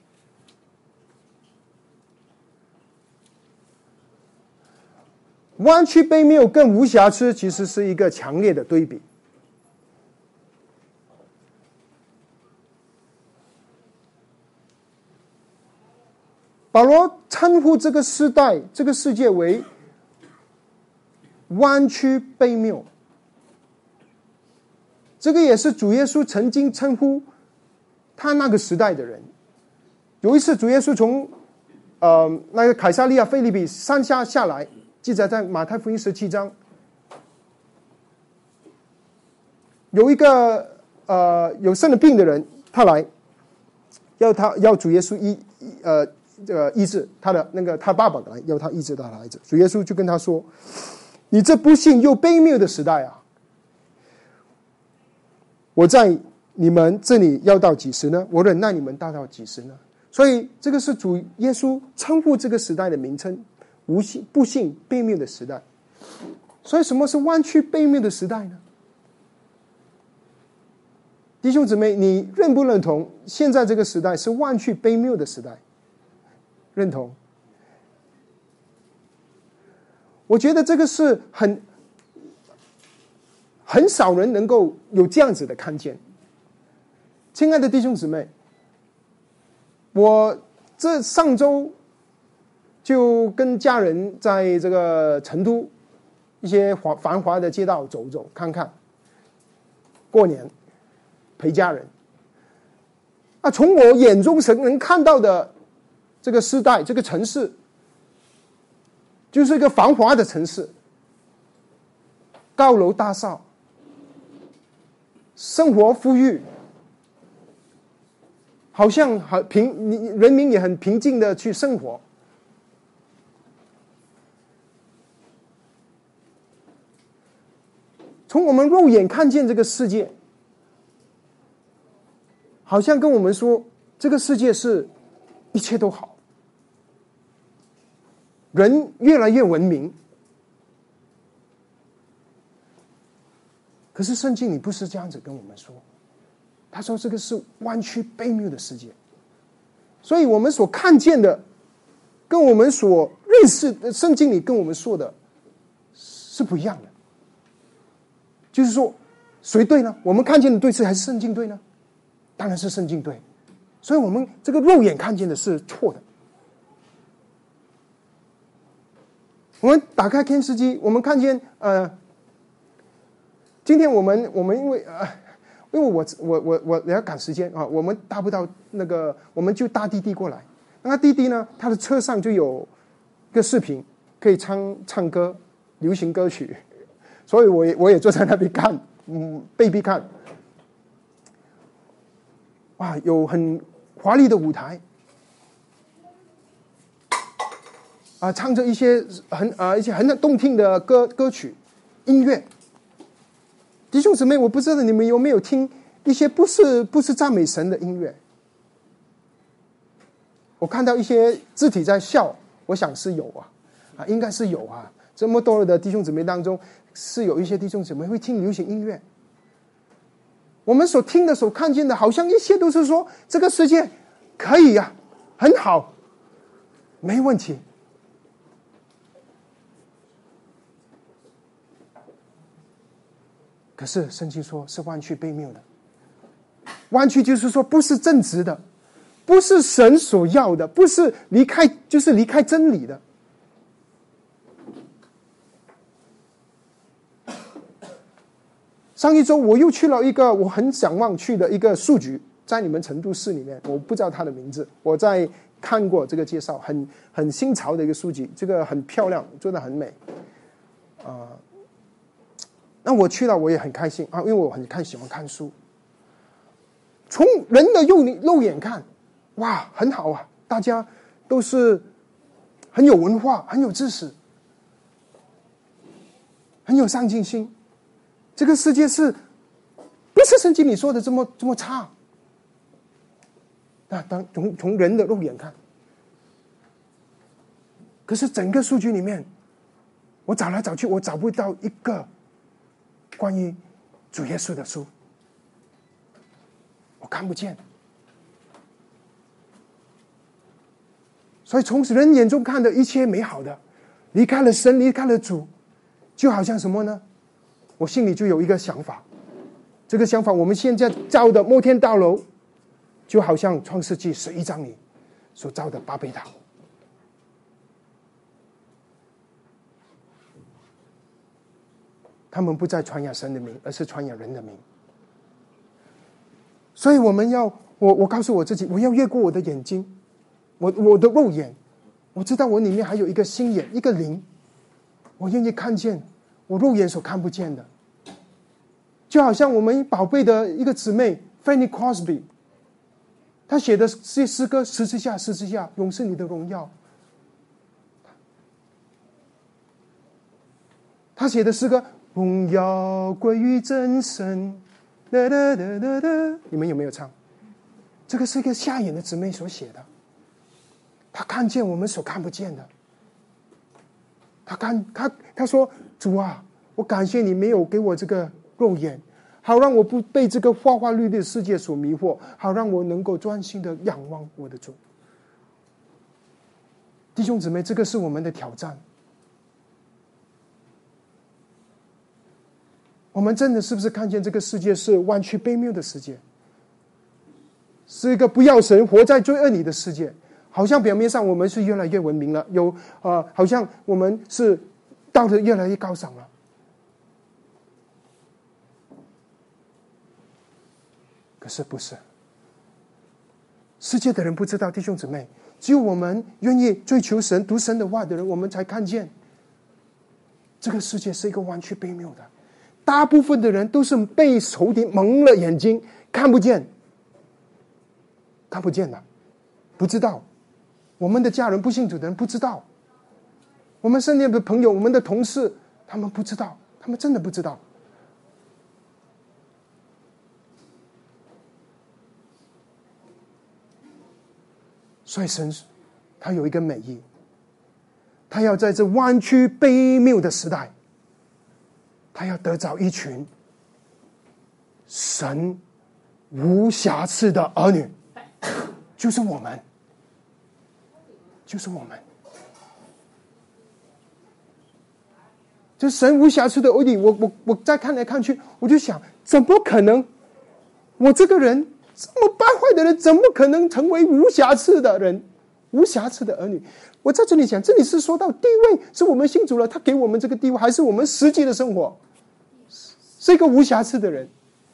弯曲悖谬跟无瑕疵其实是一个强烈的对比。保罗称呼这个时代这个世界为弯曲悖谬，这个也是主耶稣曾经称呼他那个时代的人。有一次主耶稣从呃那个凯撒利亚腓立比山下下来，记载在马太福音十七章，有一个呃有生了病的人，他来要他要主耶稣医呃这个医治他的那个他爸爸来要他医治他的孩子，主耶稣就跟他说：“你这不幸又卑谬的时代啊，我在你们这里要到几时呢？我忍耐你们大到几时呢？”所以这个是主耶稣称呼这个时代的名称，无幸不幸卑谬的时代。所以什么是弯曲卑谬的时代呢？弟兄姊妹，你认不认同现在这个时代是弯曲卑谬的时代？认同？我觉得这个是很很少人能够有这样子的看见。亲爱的弟兄姊妹，我这上周就跟家人在这个成都一些繁华的街道走走看看，过年陪家人啊，从我眼中能看到的这个时代，这个城市就是一个繁华的城市，高楼大厦，生活富裕，好像很平，人民也很平静的去生活。从我们肉眼看见这个世界，好像跟我们说这个世界是一切都好，人越来越文明。可是圣经里不是这样子跟我们说，他说这个是弯曲卑谬的世界。所以我们所看见的跟我们所认识的圣经里跟我们说的是不一样的。就是说谁对呢？我们看见的对是还是圣经对呢？当然是圣经对。所以我们这个肉眼看见的是错的。我们打开电视机，我们看见呃，今天我们我们因为呃，因为我我我我要赶时间啊，我们搭不到那个，我们就搭滴滴过来。那滴滴呢，他的车上就有个视频，可以唱唱歌，流行歌曲。所以我也我也坐在那边看，嗯，被逼看。哇，有很华丽的舞台，啊，唱着一些很啊一些很动听的歌歌曲音乐。弟兄姊妹，我不知道你们有没有听一些不是不是赞美神的音乐？我看到一些肢体在笑，我想是有啊，啊，应该是有啊。这么多的弟兄姊妹当中，是有一些弟兄姊妹会听流行音乐。我们所听的、所看见的，好像一切都是说这个世界可以呀、啊，很好，没问题。可是圣经说是弯曲悖谬的，弯曲就是说不是正直的，不是神所要的，不是离开，就是离开真理的。上一周我又去了一个我很想望去的一个书局，在你们成都市里面，我不知道它的名字，我在看过这个介绍，很很新潮的一个书籍，这个很漂亮，做得很美啊、呃。那我去了，我也很开心啊，因为我很看喜欢看书。从人的肉肉眼看，哇，很好啊，大家都是很有文化，很有知识，很有上进心。这个世界是不是圣经里说的这么这么差？那当从从人的肉眼看，可是整个数据里面，我找来找去，我找不到一个关于主耶稣的书，我看不见。所以从人眼中看的一切美好的，离开了神，离开了主，就好像什么呢？我心里就有一个想法，这个想法我们现在造的摩天大楼，就好像创世纪十一章里所造的巴别塔。他们不再传扬神的名，而是传扬人的名。所以我们要，我我告诉我自己，我要越过我的眼睛，我我的肉眼，我知道我里面还有一个心眼，一个灵，我愿意看见我肉眼所看不见的。就好像我们宝贝的一个姊妹 Fanny Crosby， 他写的是诗歌，十字架，十字架，永是你的荣耀。他写的诗歌，荣耀归于真神。哒哒哒哒哒，你们有没有唱？这个是一个瞎眼的姊妹所写的，他看见我们所看不见的。他看他他说：“主啊，我感谢你没有给我这个肉眼，好让我不被这个花花绿绿的世界所迷惑，好让我能够专心的仰望我的主。”弟兄姊妹，这个是我们的挑战。我们真的是不是看见这个世界是弯曲卑谬的世界，是一个不要神、活在罪恶里的世界？好像表面上我们是越来越文明了，有呃，好像我们是道德越来越高尚了。可是不是，世界的人不知道，弟兄姊妹，只有我们愿意追求神、读神的话的人，我们才看见这个世界是一个弯曲卑谬的。大部分的人都是被仇敌蒙了眼睛，看不见，看不见的，不知道。我们的家人不信主的人不知道，我们身边的朋友、我们的同事，他们不知道，他们真的不知道。所以神他有一个美意，他要在这弯曲卑谬的时代，他要得着一群神无瑕疵的儿女，就是我们，就是我们，这神无瑕疵的儿女。我我我再看来看去，我就想，怎么可能？我这个人这么败坏的人，怎么可能成为无瑕疵的人？无瑕疵的儿女。我在这里讲，这里是说到地位，是我们信主了，他给我们这个地位，还是我们实际的生活是一个无瑕疵的人？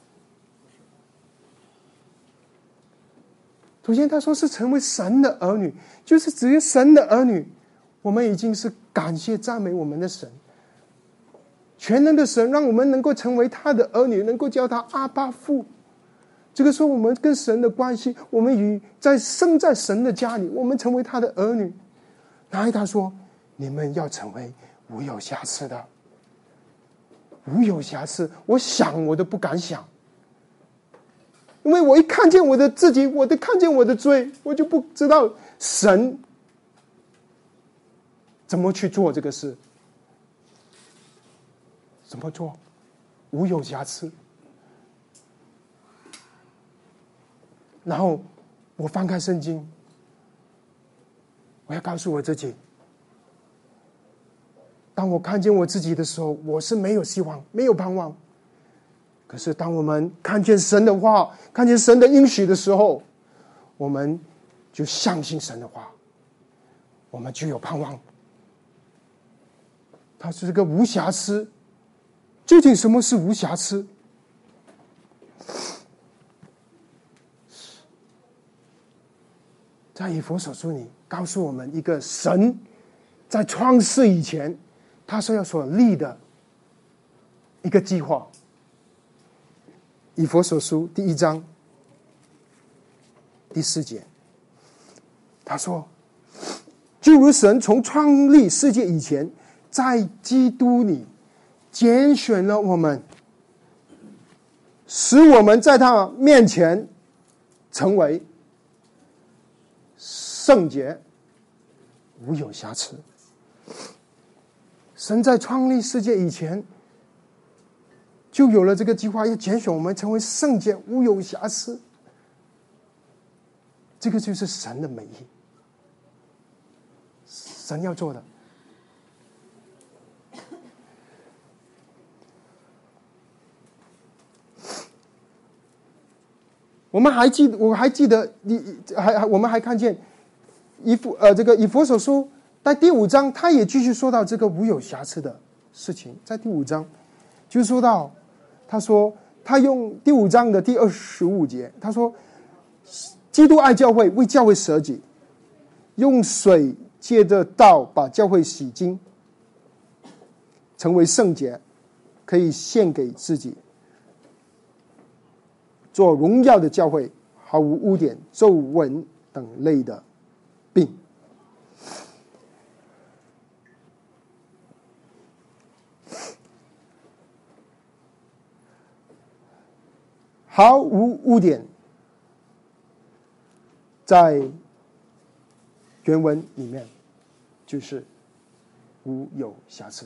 首先他说是成为神的儿女，就是只有神的儿女，我们已经是感谢赞美我们的神，全能的神让我们能够成为他的儿女，能够叫他阿爸父。这个时候我们跟神的关系，我们与在生在神的家里，我们成为他的儿女。然后他说你们要成为无有瑕疵的，无有瑕疵，我想我都不敢想，因为我一看见我的自己，我都看见我的罪，我就不知道神怎么去做这个事，怎么做无有瑕疵。然后我翻开圣经，我要告诉我自己，当我看见我自己的时候，我是没有希望，没有盼望。可是当我们看见神的话，看见神的应许的时候，我们就相信神的话，我们就有盼望。它是一个无瑕疵。究竟什么是无瑕疵？在以弗所书里告诉我们一个神在创世以前他所要所立的一个计划。以弗所书第一章第四节，他说，就如神从创立世界以前，在基督里拣选了我们，使我们在他面前成为圣洁，无有瑕疵。神在创立世界以前就有了这个计划，要拣选我们成为圣洁，无有瑕疵。这个就是神的美意，神要做的。我们还记得，我还记得，你还还我们还看见以弗呃这个以弗所书在第五章，他也继续说到这个无有瑕疵的事情。在第五章就说到，他说他用第五章的第二十五节，他说基督爱教会，为教会舍己，用水借着道把教会洗净，成为圣洁，可以献给自己，做荣耀的教会， 毫无污点、皱纹等类的病。毫无污点，在原文里面就是无有瑕疵。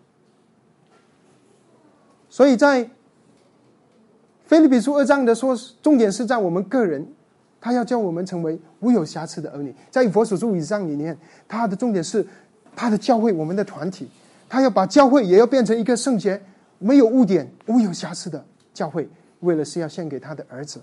所以在腓立比书二章的说，重点是在我们个人，他要叫我们成为无有瑕疵的儿女。在以弗所书五章里面，他的重点是他的教会，我们的团体，他要把教会也要变成一个圣洁、没有污点、无有瑕疵的教会，为了是要献给他的儿子。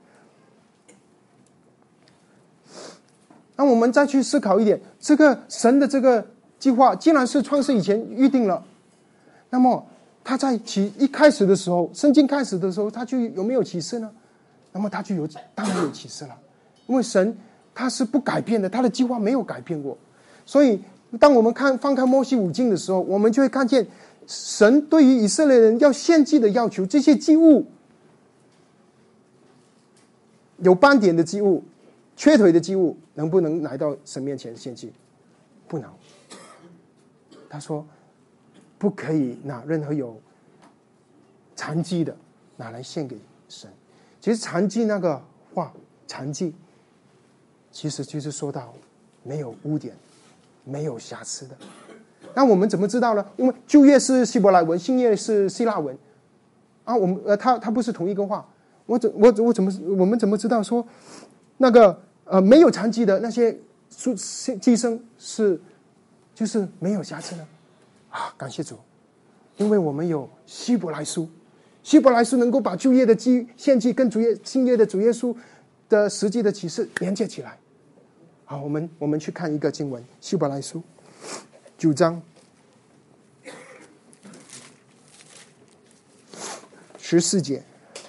那我们再去思考一点，这个神的这个计划既然是创世以前预定了，那么他在起一开始的时候，圣经开始的时候，他就有没有启示呢？那么他就有，当然有启示了，因为神他是不改变的，他的计划没有改变过。所以当我们看翻开摩西五经的时候，我们就会看见神对于以色列人要献祭的要求，这些祭物，有斑点的祭物、缺腿的祭物，能不能来到神面前献祭？不能。他说不可以拿任何有残疾的拿来献给神。其实残疾那个话，残疾其实就是说到没有污点、没有瑕疵的。那我们怎么知道呢？因为旧约是希伯来文，新约是希腊文啊，我们呃，它它不是同一个话。我怎我我怎么我们怎么知道说那个呃没有残疾的那些祭牲是就是没有瑕疵呢？啊，感谢主，因为我们有希伯来书，希伯来书能够把旧约的祭献祭跟主耶新约的主耶稣的实际的启示连接起来。好，我们我们去看一个经文，希伯来书九章十四节。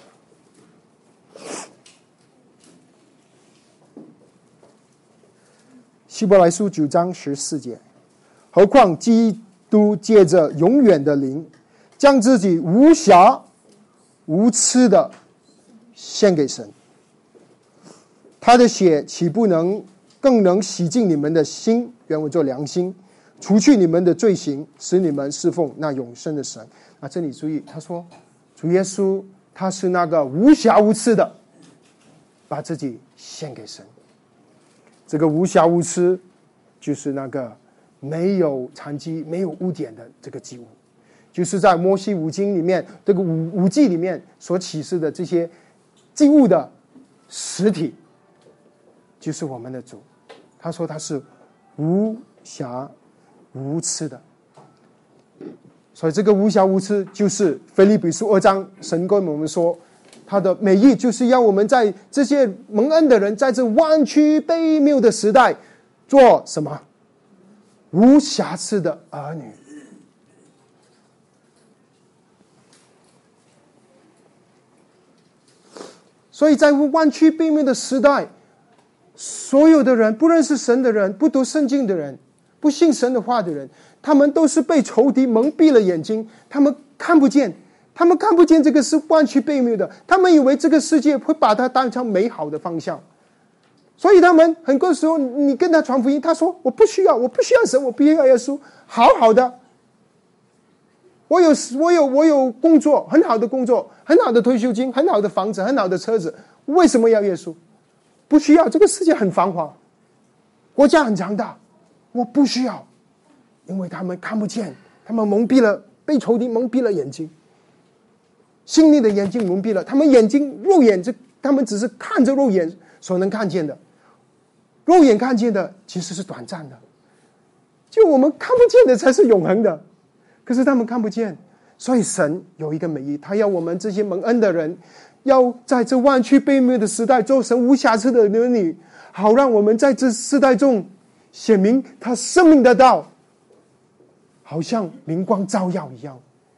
希伯来书九章十四节，何况基督借着永远的灵，将自己无瑕无疵的献给神，他的血岂不能更能洗净你们的心，原文做良心，除去你们的罪行，使你们侍奉那永生的神。啊，这里注意，他说主耶稣他是那个无瑕无疵的，把自己献给神。这个无瑕无疵就是那个没有残疾、没有污点的这个祭物，就是在摩西五经里面这个五五祭里面所启示的这些祭物的实体，就是我们的主。他说他是无瑕无疵的，所以这个无瑕无疵就是腓立比书二章神跟我们说，他的美意就是要我们在这些蒙恩的人，在这弯曲悖谬的时代，做什么？无瑕疵的儿女。所以在弯曲悖谬的时代，所有的人，不认识神的人，不读圣经的人，不信神的话的人，他们都是被仇敌蒙蔽了眼睛，他们看不见。他们看不见这个是弯曲悖谬的，他们以为这个世界会把它当成美好的方向，所以他们很多时候你跟他传福音，他说我不需要，我不需要神，我不需要耶稣，好好的，我有我有我有工作，很好的工作，很好的退休金，很好的房子，很好的车子，为什么要耶稣？不需要，这个世界很繁华，国家很强大，我不需要，因为他们看不见，他们蒙蔽了，被仇敌蒙蔽了眼睛。心灵的眼睛蒙蔽了，他们眼睛肉眼，他们只是看着肉眼所能看见的，肉眼看见的其实是短暂的，就我们看不见的才是永恒的，可是他们看不见。所以神有一个美意，他要我们这些蒙恩的人，要在这弯曲悖谬的时代做神无瑕疵的儿女，好让我们在这世代中显明他生命的道，好像明光照耀一样。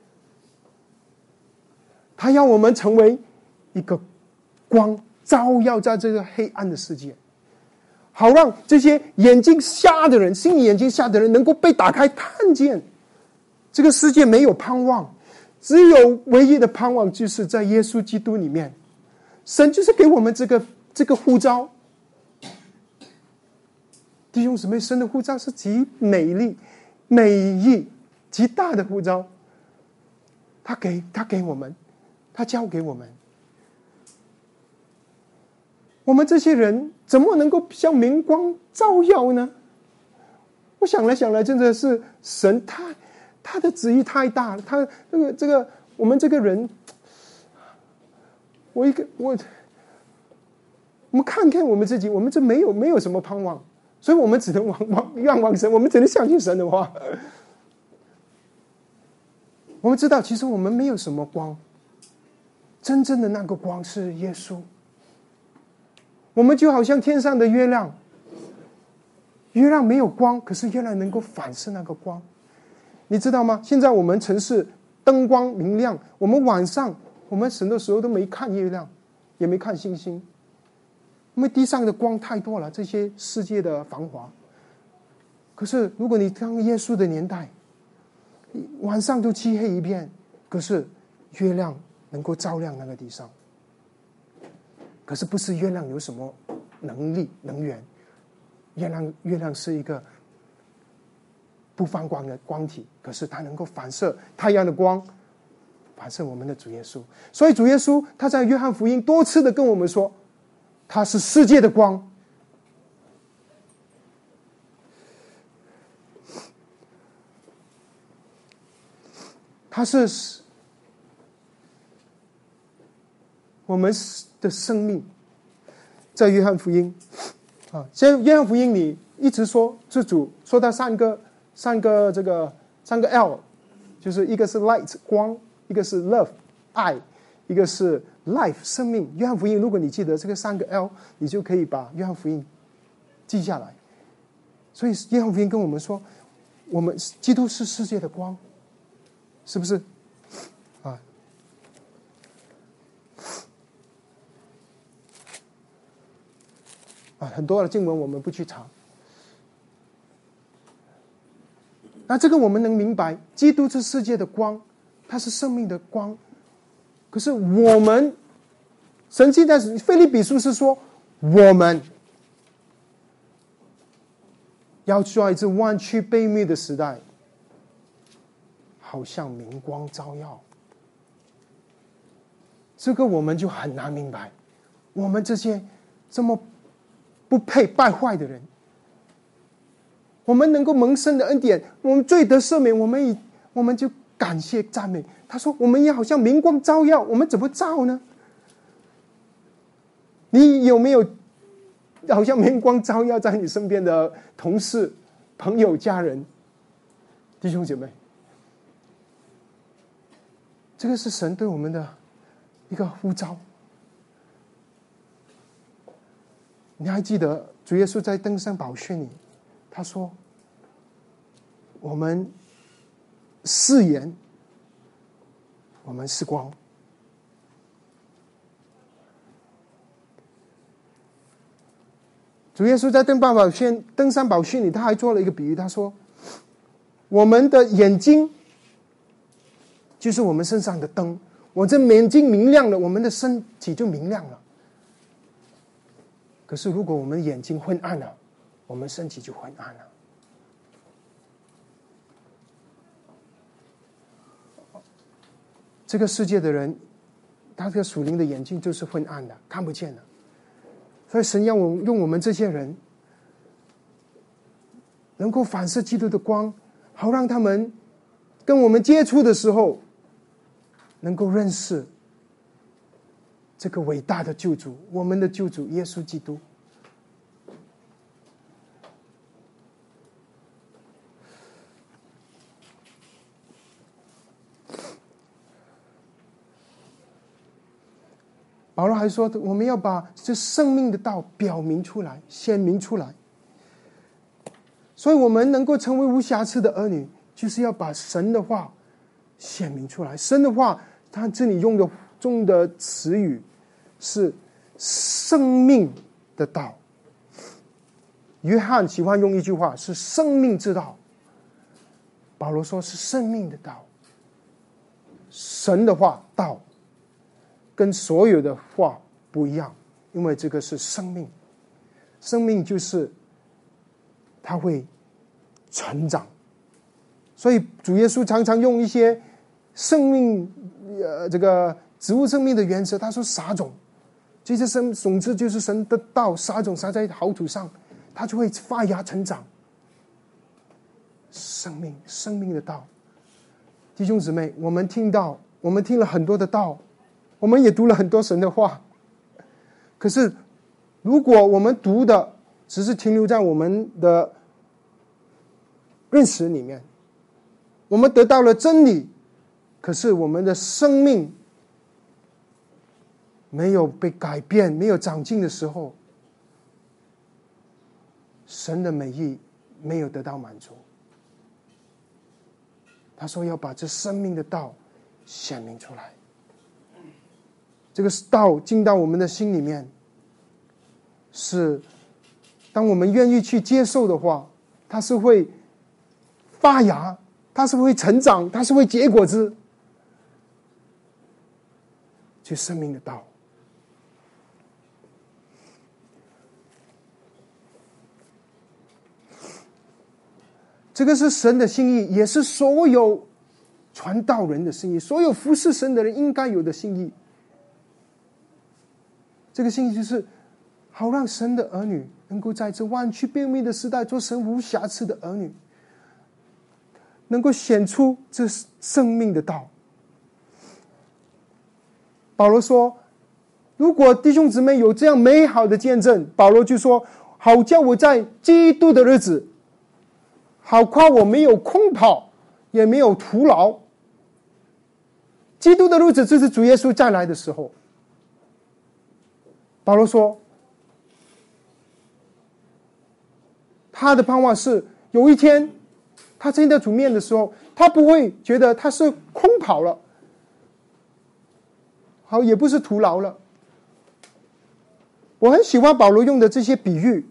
他要我们成为一个光，照耀在这个黑暗的世界，好让这些眼睛瞎的人，心里眼睛瞎的人能够被打开，看见这个世界没有盼望，只有唯一的盼望就是在耶稣基督里面。神就是给我们这个这个呼召，弟兄姊妹，神的呼召是极美丽、美意、极大的呼召。他给他给我们，他交给我们。我们这些人怎么能够像明光照耀呢？我想来想来，真的是神太他的旨意太大了。他这个这个我们这个人，我一个我，我们看看我们自己，我们这没有没有什么盼望，所以我们只能望望愿望神，我们只能相信神的话。我们知道，其实我们没有什么光，真正的那个光是耶稣。我们就好像天上的月亮，月亮没有光，可是月亮能够反射那个光，你知道吗？现在我们城市灯光明亮，我们晚上我们很多时候都没看月亮，也没看星星，因为地上的光太多了，这些世界的繁华。可是如果你当耶稣的年代，晚上都漆黑一片，可是月亮能够照亮那个地上。可是不是月亮有什么能力能源，月亮月亮是一个不放光的光体，可是它能够反射太阳的光，反射我们的主耶稣。所以主耶稣他在约翰福音多次的跟我们说，他是世界的光。他是我们的生命。在约翰福音啊，在约翰福音里一直说，这主说到三个三个这个三个 L， 就是一个是 light 光，一个是 love 爱，一个是 life 生命。约翰福音，如果你记得这个三个 L， 你就可以把约翰福音记下来。所以约翰福音跟我们说，我们基督是世界的光，是不是啊？啊，很多的经文我们不去查。那这个我们能明白，基督是世界的光，他是生命的光。可是我们，神经在腓立比书是说，我们要在这弯曲卑微的时代，好像明光照耀。这个我们就很难明白，我们这些这么不配败坏的人，我们能够蒙神的恩典，我们罪得赦免，我们我们就感谢赞美。他说我们也好像明光照耀，我们怎么照呢？你有没有好像明光照耀在你身边的同事、朋友、家人、弟兄姐妹？这个是神对我们的一个呼召。你还记得主耶稣在登山宝训里，他说我们是盐，我们是光。主耶稣在登山宝训登山宝训里，他还做了一个比喻，他说我们的眼睛就是我们身上的灯，我这眼睛明亮了，我们的身体就明亮了。可是如果我们眼睛昏暗了，我们身体就昏暗了。这个世界的人，他这个属灵的眼睛就是昏暗的，看不见的。所以神要我用我们这些人，能够反射基督的光，好让他们跟我们接触的时候，能够认识这个伟大的救主，我们的救主耶稣基督。保罗还说，我们要把这生命的道表明出来，显明出来。所以我们能够成为无瑕疵的儿女，就是要把神的话显明出来。神的话，他这里用的中的词语是生命的道。约翰喜欢用一句话，是生命之道。保罗说是生命的道。神的话道跟所有的话不一样， 因为这个是生命，生命就是它会成长。所以主耶稣常常用一些生命呃这个植物生命的原则，他说撒种，这些生种子就是神的道，撒种撒在好土上，它就会发芽成长。生命生命的道，弟兄姊妹，我们听到我们听了很多的道，我们也读了很多神的话，可是如果我们读的只是停留在我们的认识里面，我们得到了真理，可是我们的生命没有被改变，没有长进的时候，神的美意没有得到满足。他说要把这生命的道显明出来，这个道进到我们的心里面，是当我们愿意去接受的话，它是会发芽，它是会成长，它是会结果子。这生命的道，这个是神的心意，也是所有传道人的心意，所有服侍神的人应该有的心意。这个心意就是好让神的儿女能够在这弯曲悖谬的时代做神无瑕疵的儿女，能够显出这生命的道。保罗说，如果弟兄姊妹有这样美好的见证，保罗就说，好叫我在基督的日子，好夸我没有空跑，也没有徒劳。基督的日子就是主耶稣再来的时候。保罗说，他的盼望是有一天他见到主面的时候，他不会觉得他是空跑了，好，也不是徒劳了。我很喜欢保罗用的这些比喻，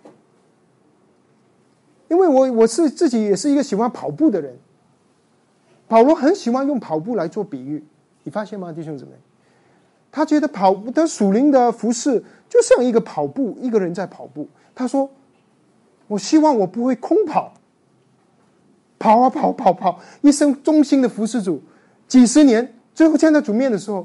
因为我我是自己也是一个喜欢跑步的人。保罗很喜欢用跑步来做比喻，你发现吗，弟兄姊妹？他觉得跑步的属灵的服事就像一个跑步，一个人在跑步。他说，我希望我不会空跑，跑啊跑跑跑，一生忠心的服侍主几十年，最后见到主面的时候，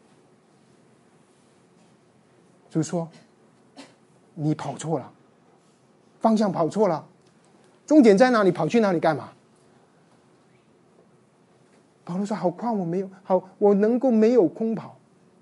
主说，你跑错了，方向跑错了，终点在哪里，跑去哪里干嘛？保罗说，好夸我没有好我能够没有空跑。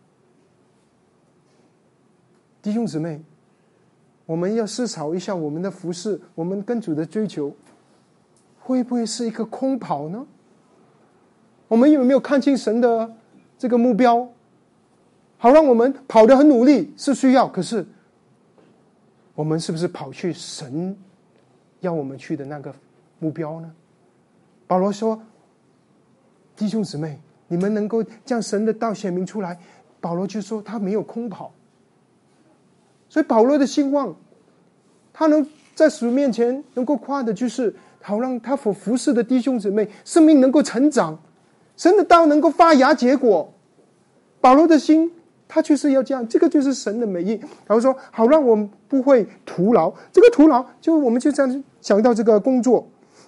弟兄姊妹，我们要思考一下我们的服事，我们跟主的追求会不会是一个空跑呢？我们有没有看清神的这个目标，好让我们跑得很努力是需要，可是我们是不是跑去神要我们去的那个目标呢？保罗说，弟兄姊妹，你们能够将神的道显明出来，保罗就说他没有空跑。所以保罗的兴旺，他能在主面前能够夸的就是好让他所服侍的弟兄姊妹生命能够成长，神的道能够发芽结果。保罗的心他就是要这样，这个就是神的美意。然后说好让我们不会徒劳，这个徒劳就我们就这样想到这个工作。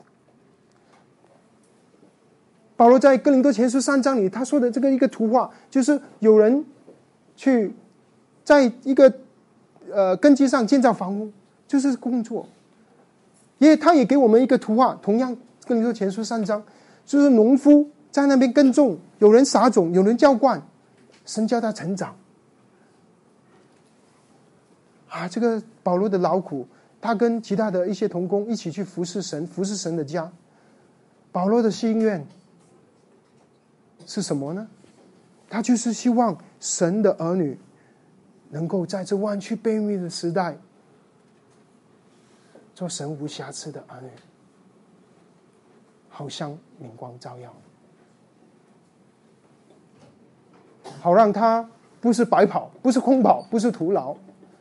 保罗在哥林多前书三章里他说的这个一个图画，就是有人去在一个呃根基上建造房屋，就是工作。也他也给我们一个图画，同样哥林多前书三章，就是农夫在那边耕种，有人撒种，有人浇灌，神叫他成长。啊，这个保罗的劳苦，他跟其他的一些同工一起去服侍神，服侍神的家。保罗的心愿是什么呢？他就是希望神的儿女能够在这弯曲悖谬的时代做神无瑕疵的儿女，好像明光照耀，好让他不是白跑，不是空跑，不是徒劳。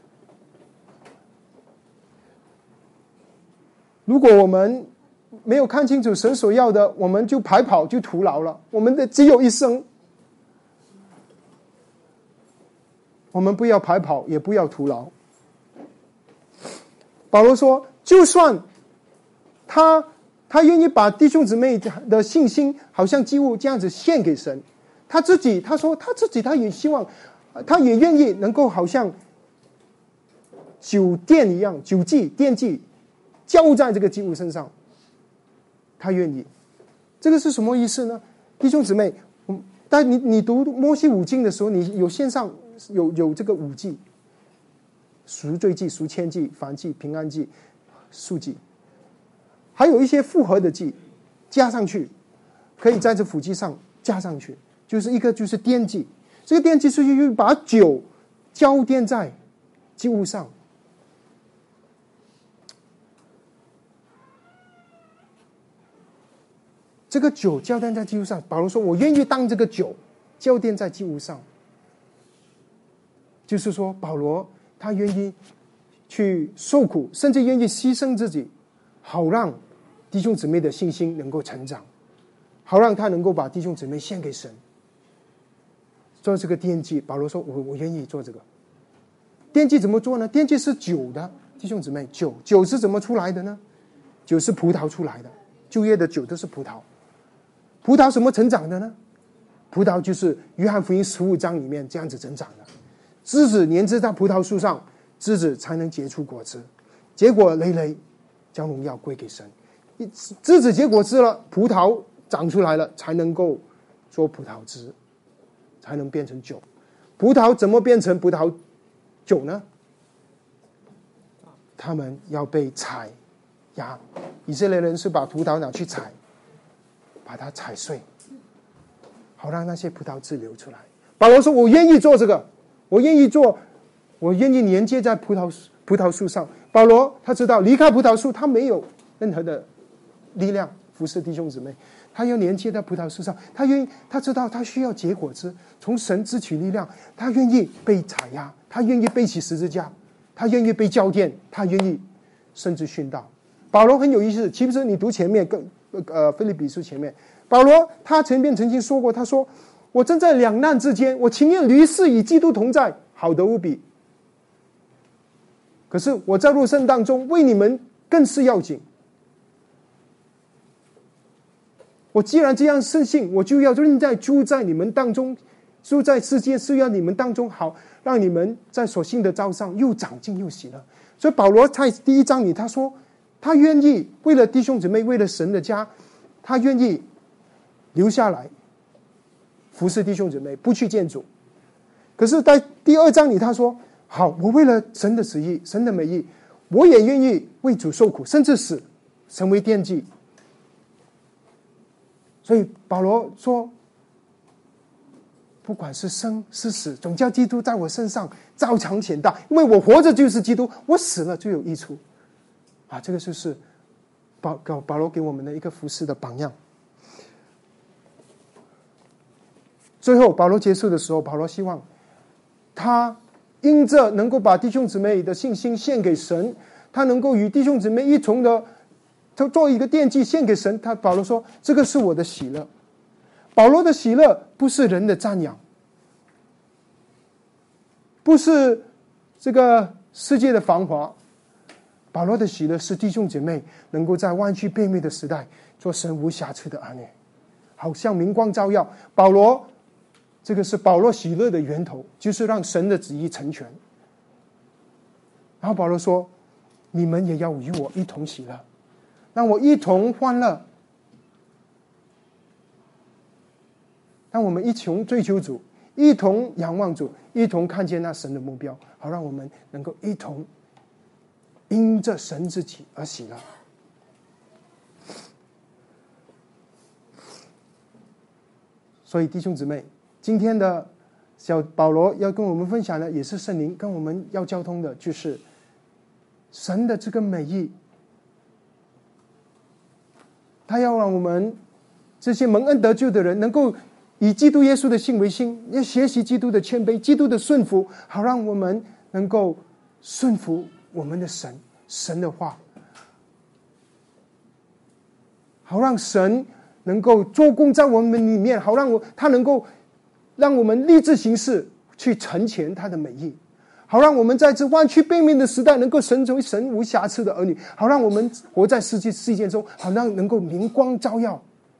如果我们没有看清楚神所要的，我们就白跑就徒劳了，我们的只有一生。 我们不要白跑，也不要徒劳。保罗说，就算他他愿意把弟兄姊妹的信心好像祭物这样子献给神，他自己他说他自己他也希望，他也愿意能够好像酒奠一样，酒祭奠祭浇在这个祭物身上，他愿意。这个是什么意思呢？弟兄姊妹，但你你读摩西五经的时候，你有线上有有这个五祭，赎罪祭、赎愆祭、燔祭、平安祭、赎祭，还有一些复合的祭加上去，可以在这辅祭上加上去，就是一个就是奠祭，这个奠祭是把酒浇奠在祭物上。这个酒浇奠在祭物上，保罗说我愿意当这个酒浇奠在祭物上，就是说保罗他愿意去受苦，甚至愿意牺牲自己，好让弟兄姊妹的信心能够成长，好让他能够把弟兄姊妹献给神，做这个奠祭。保罗说我我愿意做这个奠祭。怎么做呢？奠祭是酒的，弟兄姊妹，酒酒是怎么出来的呢？酒是葡萄出来的，旧约的酒都是葡萄。葡萄什么成长的呢？葡萄就是约翰福音十五章里面这样子成长的。枝子粘枝在葡萄树上，枝子才能结出果子，结果累累，将荣耀归给神。枝子结果子了，葡萄长出来了，才能够做葡萄汁，才能变成酒。葡萄怎么变成葡萄酒呢？他们要被采压，以色列人是把葡萄拿去采，把它踩碎，好让那些葡萄汁流出来。保罗说我愿意做这个，我愿意做，我愿意连接在葡萄葡萄树上。保罗他知道离开葡萄树他没有任何的力量服侍弟兄姊妹，他要连接在葡萄树上，他愿意，他知道他需要结果子，从神支取力量，他愿意被踩压，他愿意背起十字架，他愿意被浇奠，他愿意甚至殉道。保罗很有意思，其实你读前面跟呃腓立比书前面，保罗他前面曾经说过，他说我正在两难之间，我情愿离世与基督同在，好得无比。可是我在入圣当中为你们更是要紧。我既然这样深信，我就要认在住在你们当中，住在世界是要你们当中好，让你们在所信的道上又长进又喜乐。所以保罗在第一章里他说，他愿意为了弟兄姊妹，为了神的家，他愿意留下来服侍弟兄姊妹，不去见主。可是在第二章里他说，好，我为了神的旨意，神的美意，我也愿意为主受苦，甚至死，成为奠祭。所以保罗说，不管是生是死，总叫基督在我身上照常显大，因为我活着就是基督，我死了就有益处啊！这个就是保保罗给我们的一个服侍的榜样。最后保罗结束的时候，保罗希望他因着能够把弟兄姊妹的信心献给神，他能够与弟兄姊妹一同的他做一个奠祭献给神。他保罗说，这个是我的喜乐。保罗的喜乐不是人的赞扬，不是这个世界的繁华，保罗的喜乐是弟兄姐妹能够在弯曲悖谬的时代做神无瑕疵的儿女，好像明光照耀。保罗这个是保罗喜乐的源头，就是让神的旨意成全。然后保罗说，你们也要与我一同喜乐，让我一同欢乐，让我们一同追求主，一同仰望主，一同看见那神的目标，好让我们能够一同因着神自己而喜乐。所以弟兄姊妹，今天的小保罗要跟我们分享的，也是圣灵跟我们要交通的，就是神的这个美意，他要让我们这些蒙恩得救的人能够以基督耶稣的信为心，要学习基督的谦卑，基督的顺服，好让我们能够顺服我们的神，神的话，好让神能够做工在我们里面，好让我他能够让我们立志行事， 去成全他的美意，好让我们在这弯曲背面的时代能够成为神无瑕疵的儿女，好让我们活在世界世界中，好让能够明光照耀。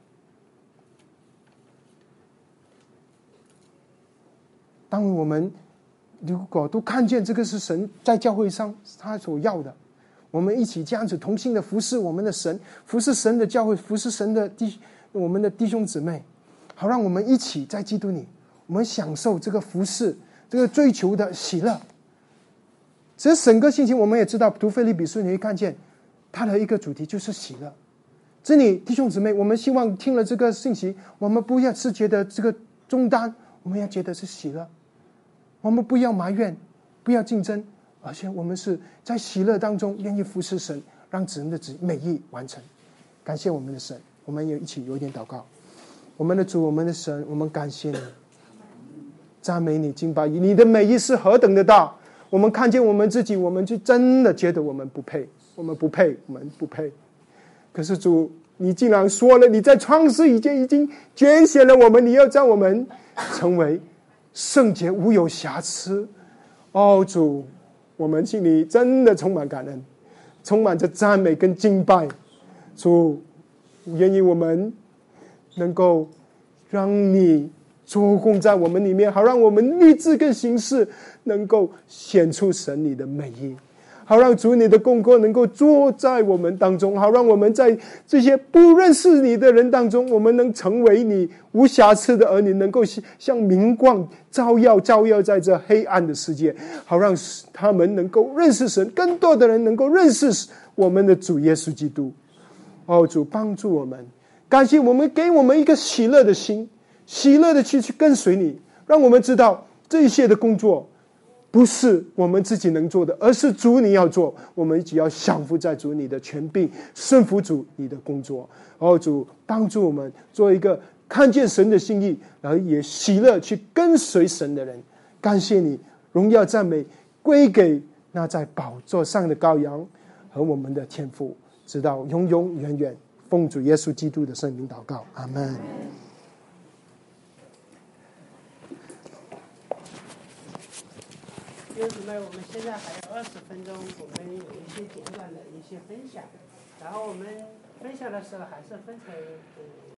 当我们如果都看见这个是神在教会上他所要的，我们一起这样子同心的服侍我们的神，服侍神的教会，服侍神的弟我们的弟兄姊妹，好让我们一起在基督里，我们享受这个服侍，这个追求的喜乐。其实整个信息我们也知道，读腓立比书你会看见它的一个主题就是喜乐。这里弟兄姊妹，我们希望听了这个信息，我们不要是觉得这个重担，我们要觉得是喜乐。我们不要埋怨，不要竞争，而且我们是在喜乐当中愿意服侍神，让子人的旨美意完成。感谢我们的神，我们也一起有一点祷告。我们的主，我们的神，我们感谢你，赞美你，敬拜你，你的美意是何等的大。我们看见我们自己，我们就真的觉得我们不配，我们不配，我们不配。可是主，你竟然说了，你在创世以前已经拣选了我们，你要让我们成为圣洁无有瑕疵。哦，主，我们心里真的充满感恩，充满着赞美跟敬拜。主，愿意我们能够让你做工在我们里面，好让我们立志跟行事能够显出神你的美意，好让主你的工作能够做在我们当中，好让我们在这些不认识你的人当中，我们能成为你无瑕疵的儿女，能够像明光照耀照耀在这黑暗的世界，好让他们能够认识神，更多的人能够认识我们的主耶稣基督。哦，主帮助我们，感谢我们，给我们一个喜乐的心，喜乐的去去跟随你，让我们知道这一切的工作不是我们自己能做的，而是主你要做，我们只要降服在主你的权柄，顺服主你的工作。哦，主帮助我们做一个看见神的心意，然后也喜乐去跟随神的人。感谢你，荣耀赞美归给那在宝座上的羔羊和我们的天父，直到永永远远。奉主耶稣基督的圣名祷告，阿们。 弟兄姊妹，我们现在还有二十分钟，我们有一些简短的一些分享，然后我们分享的时候还是分成呃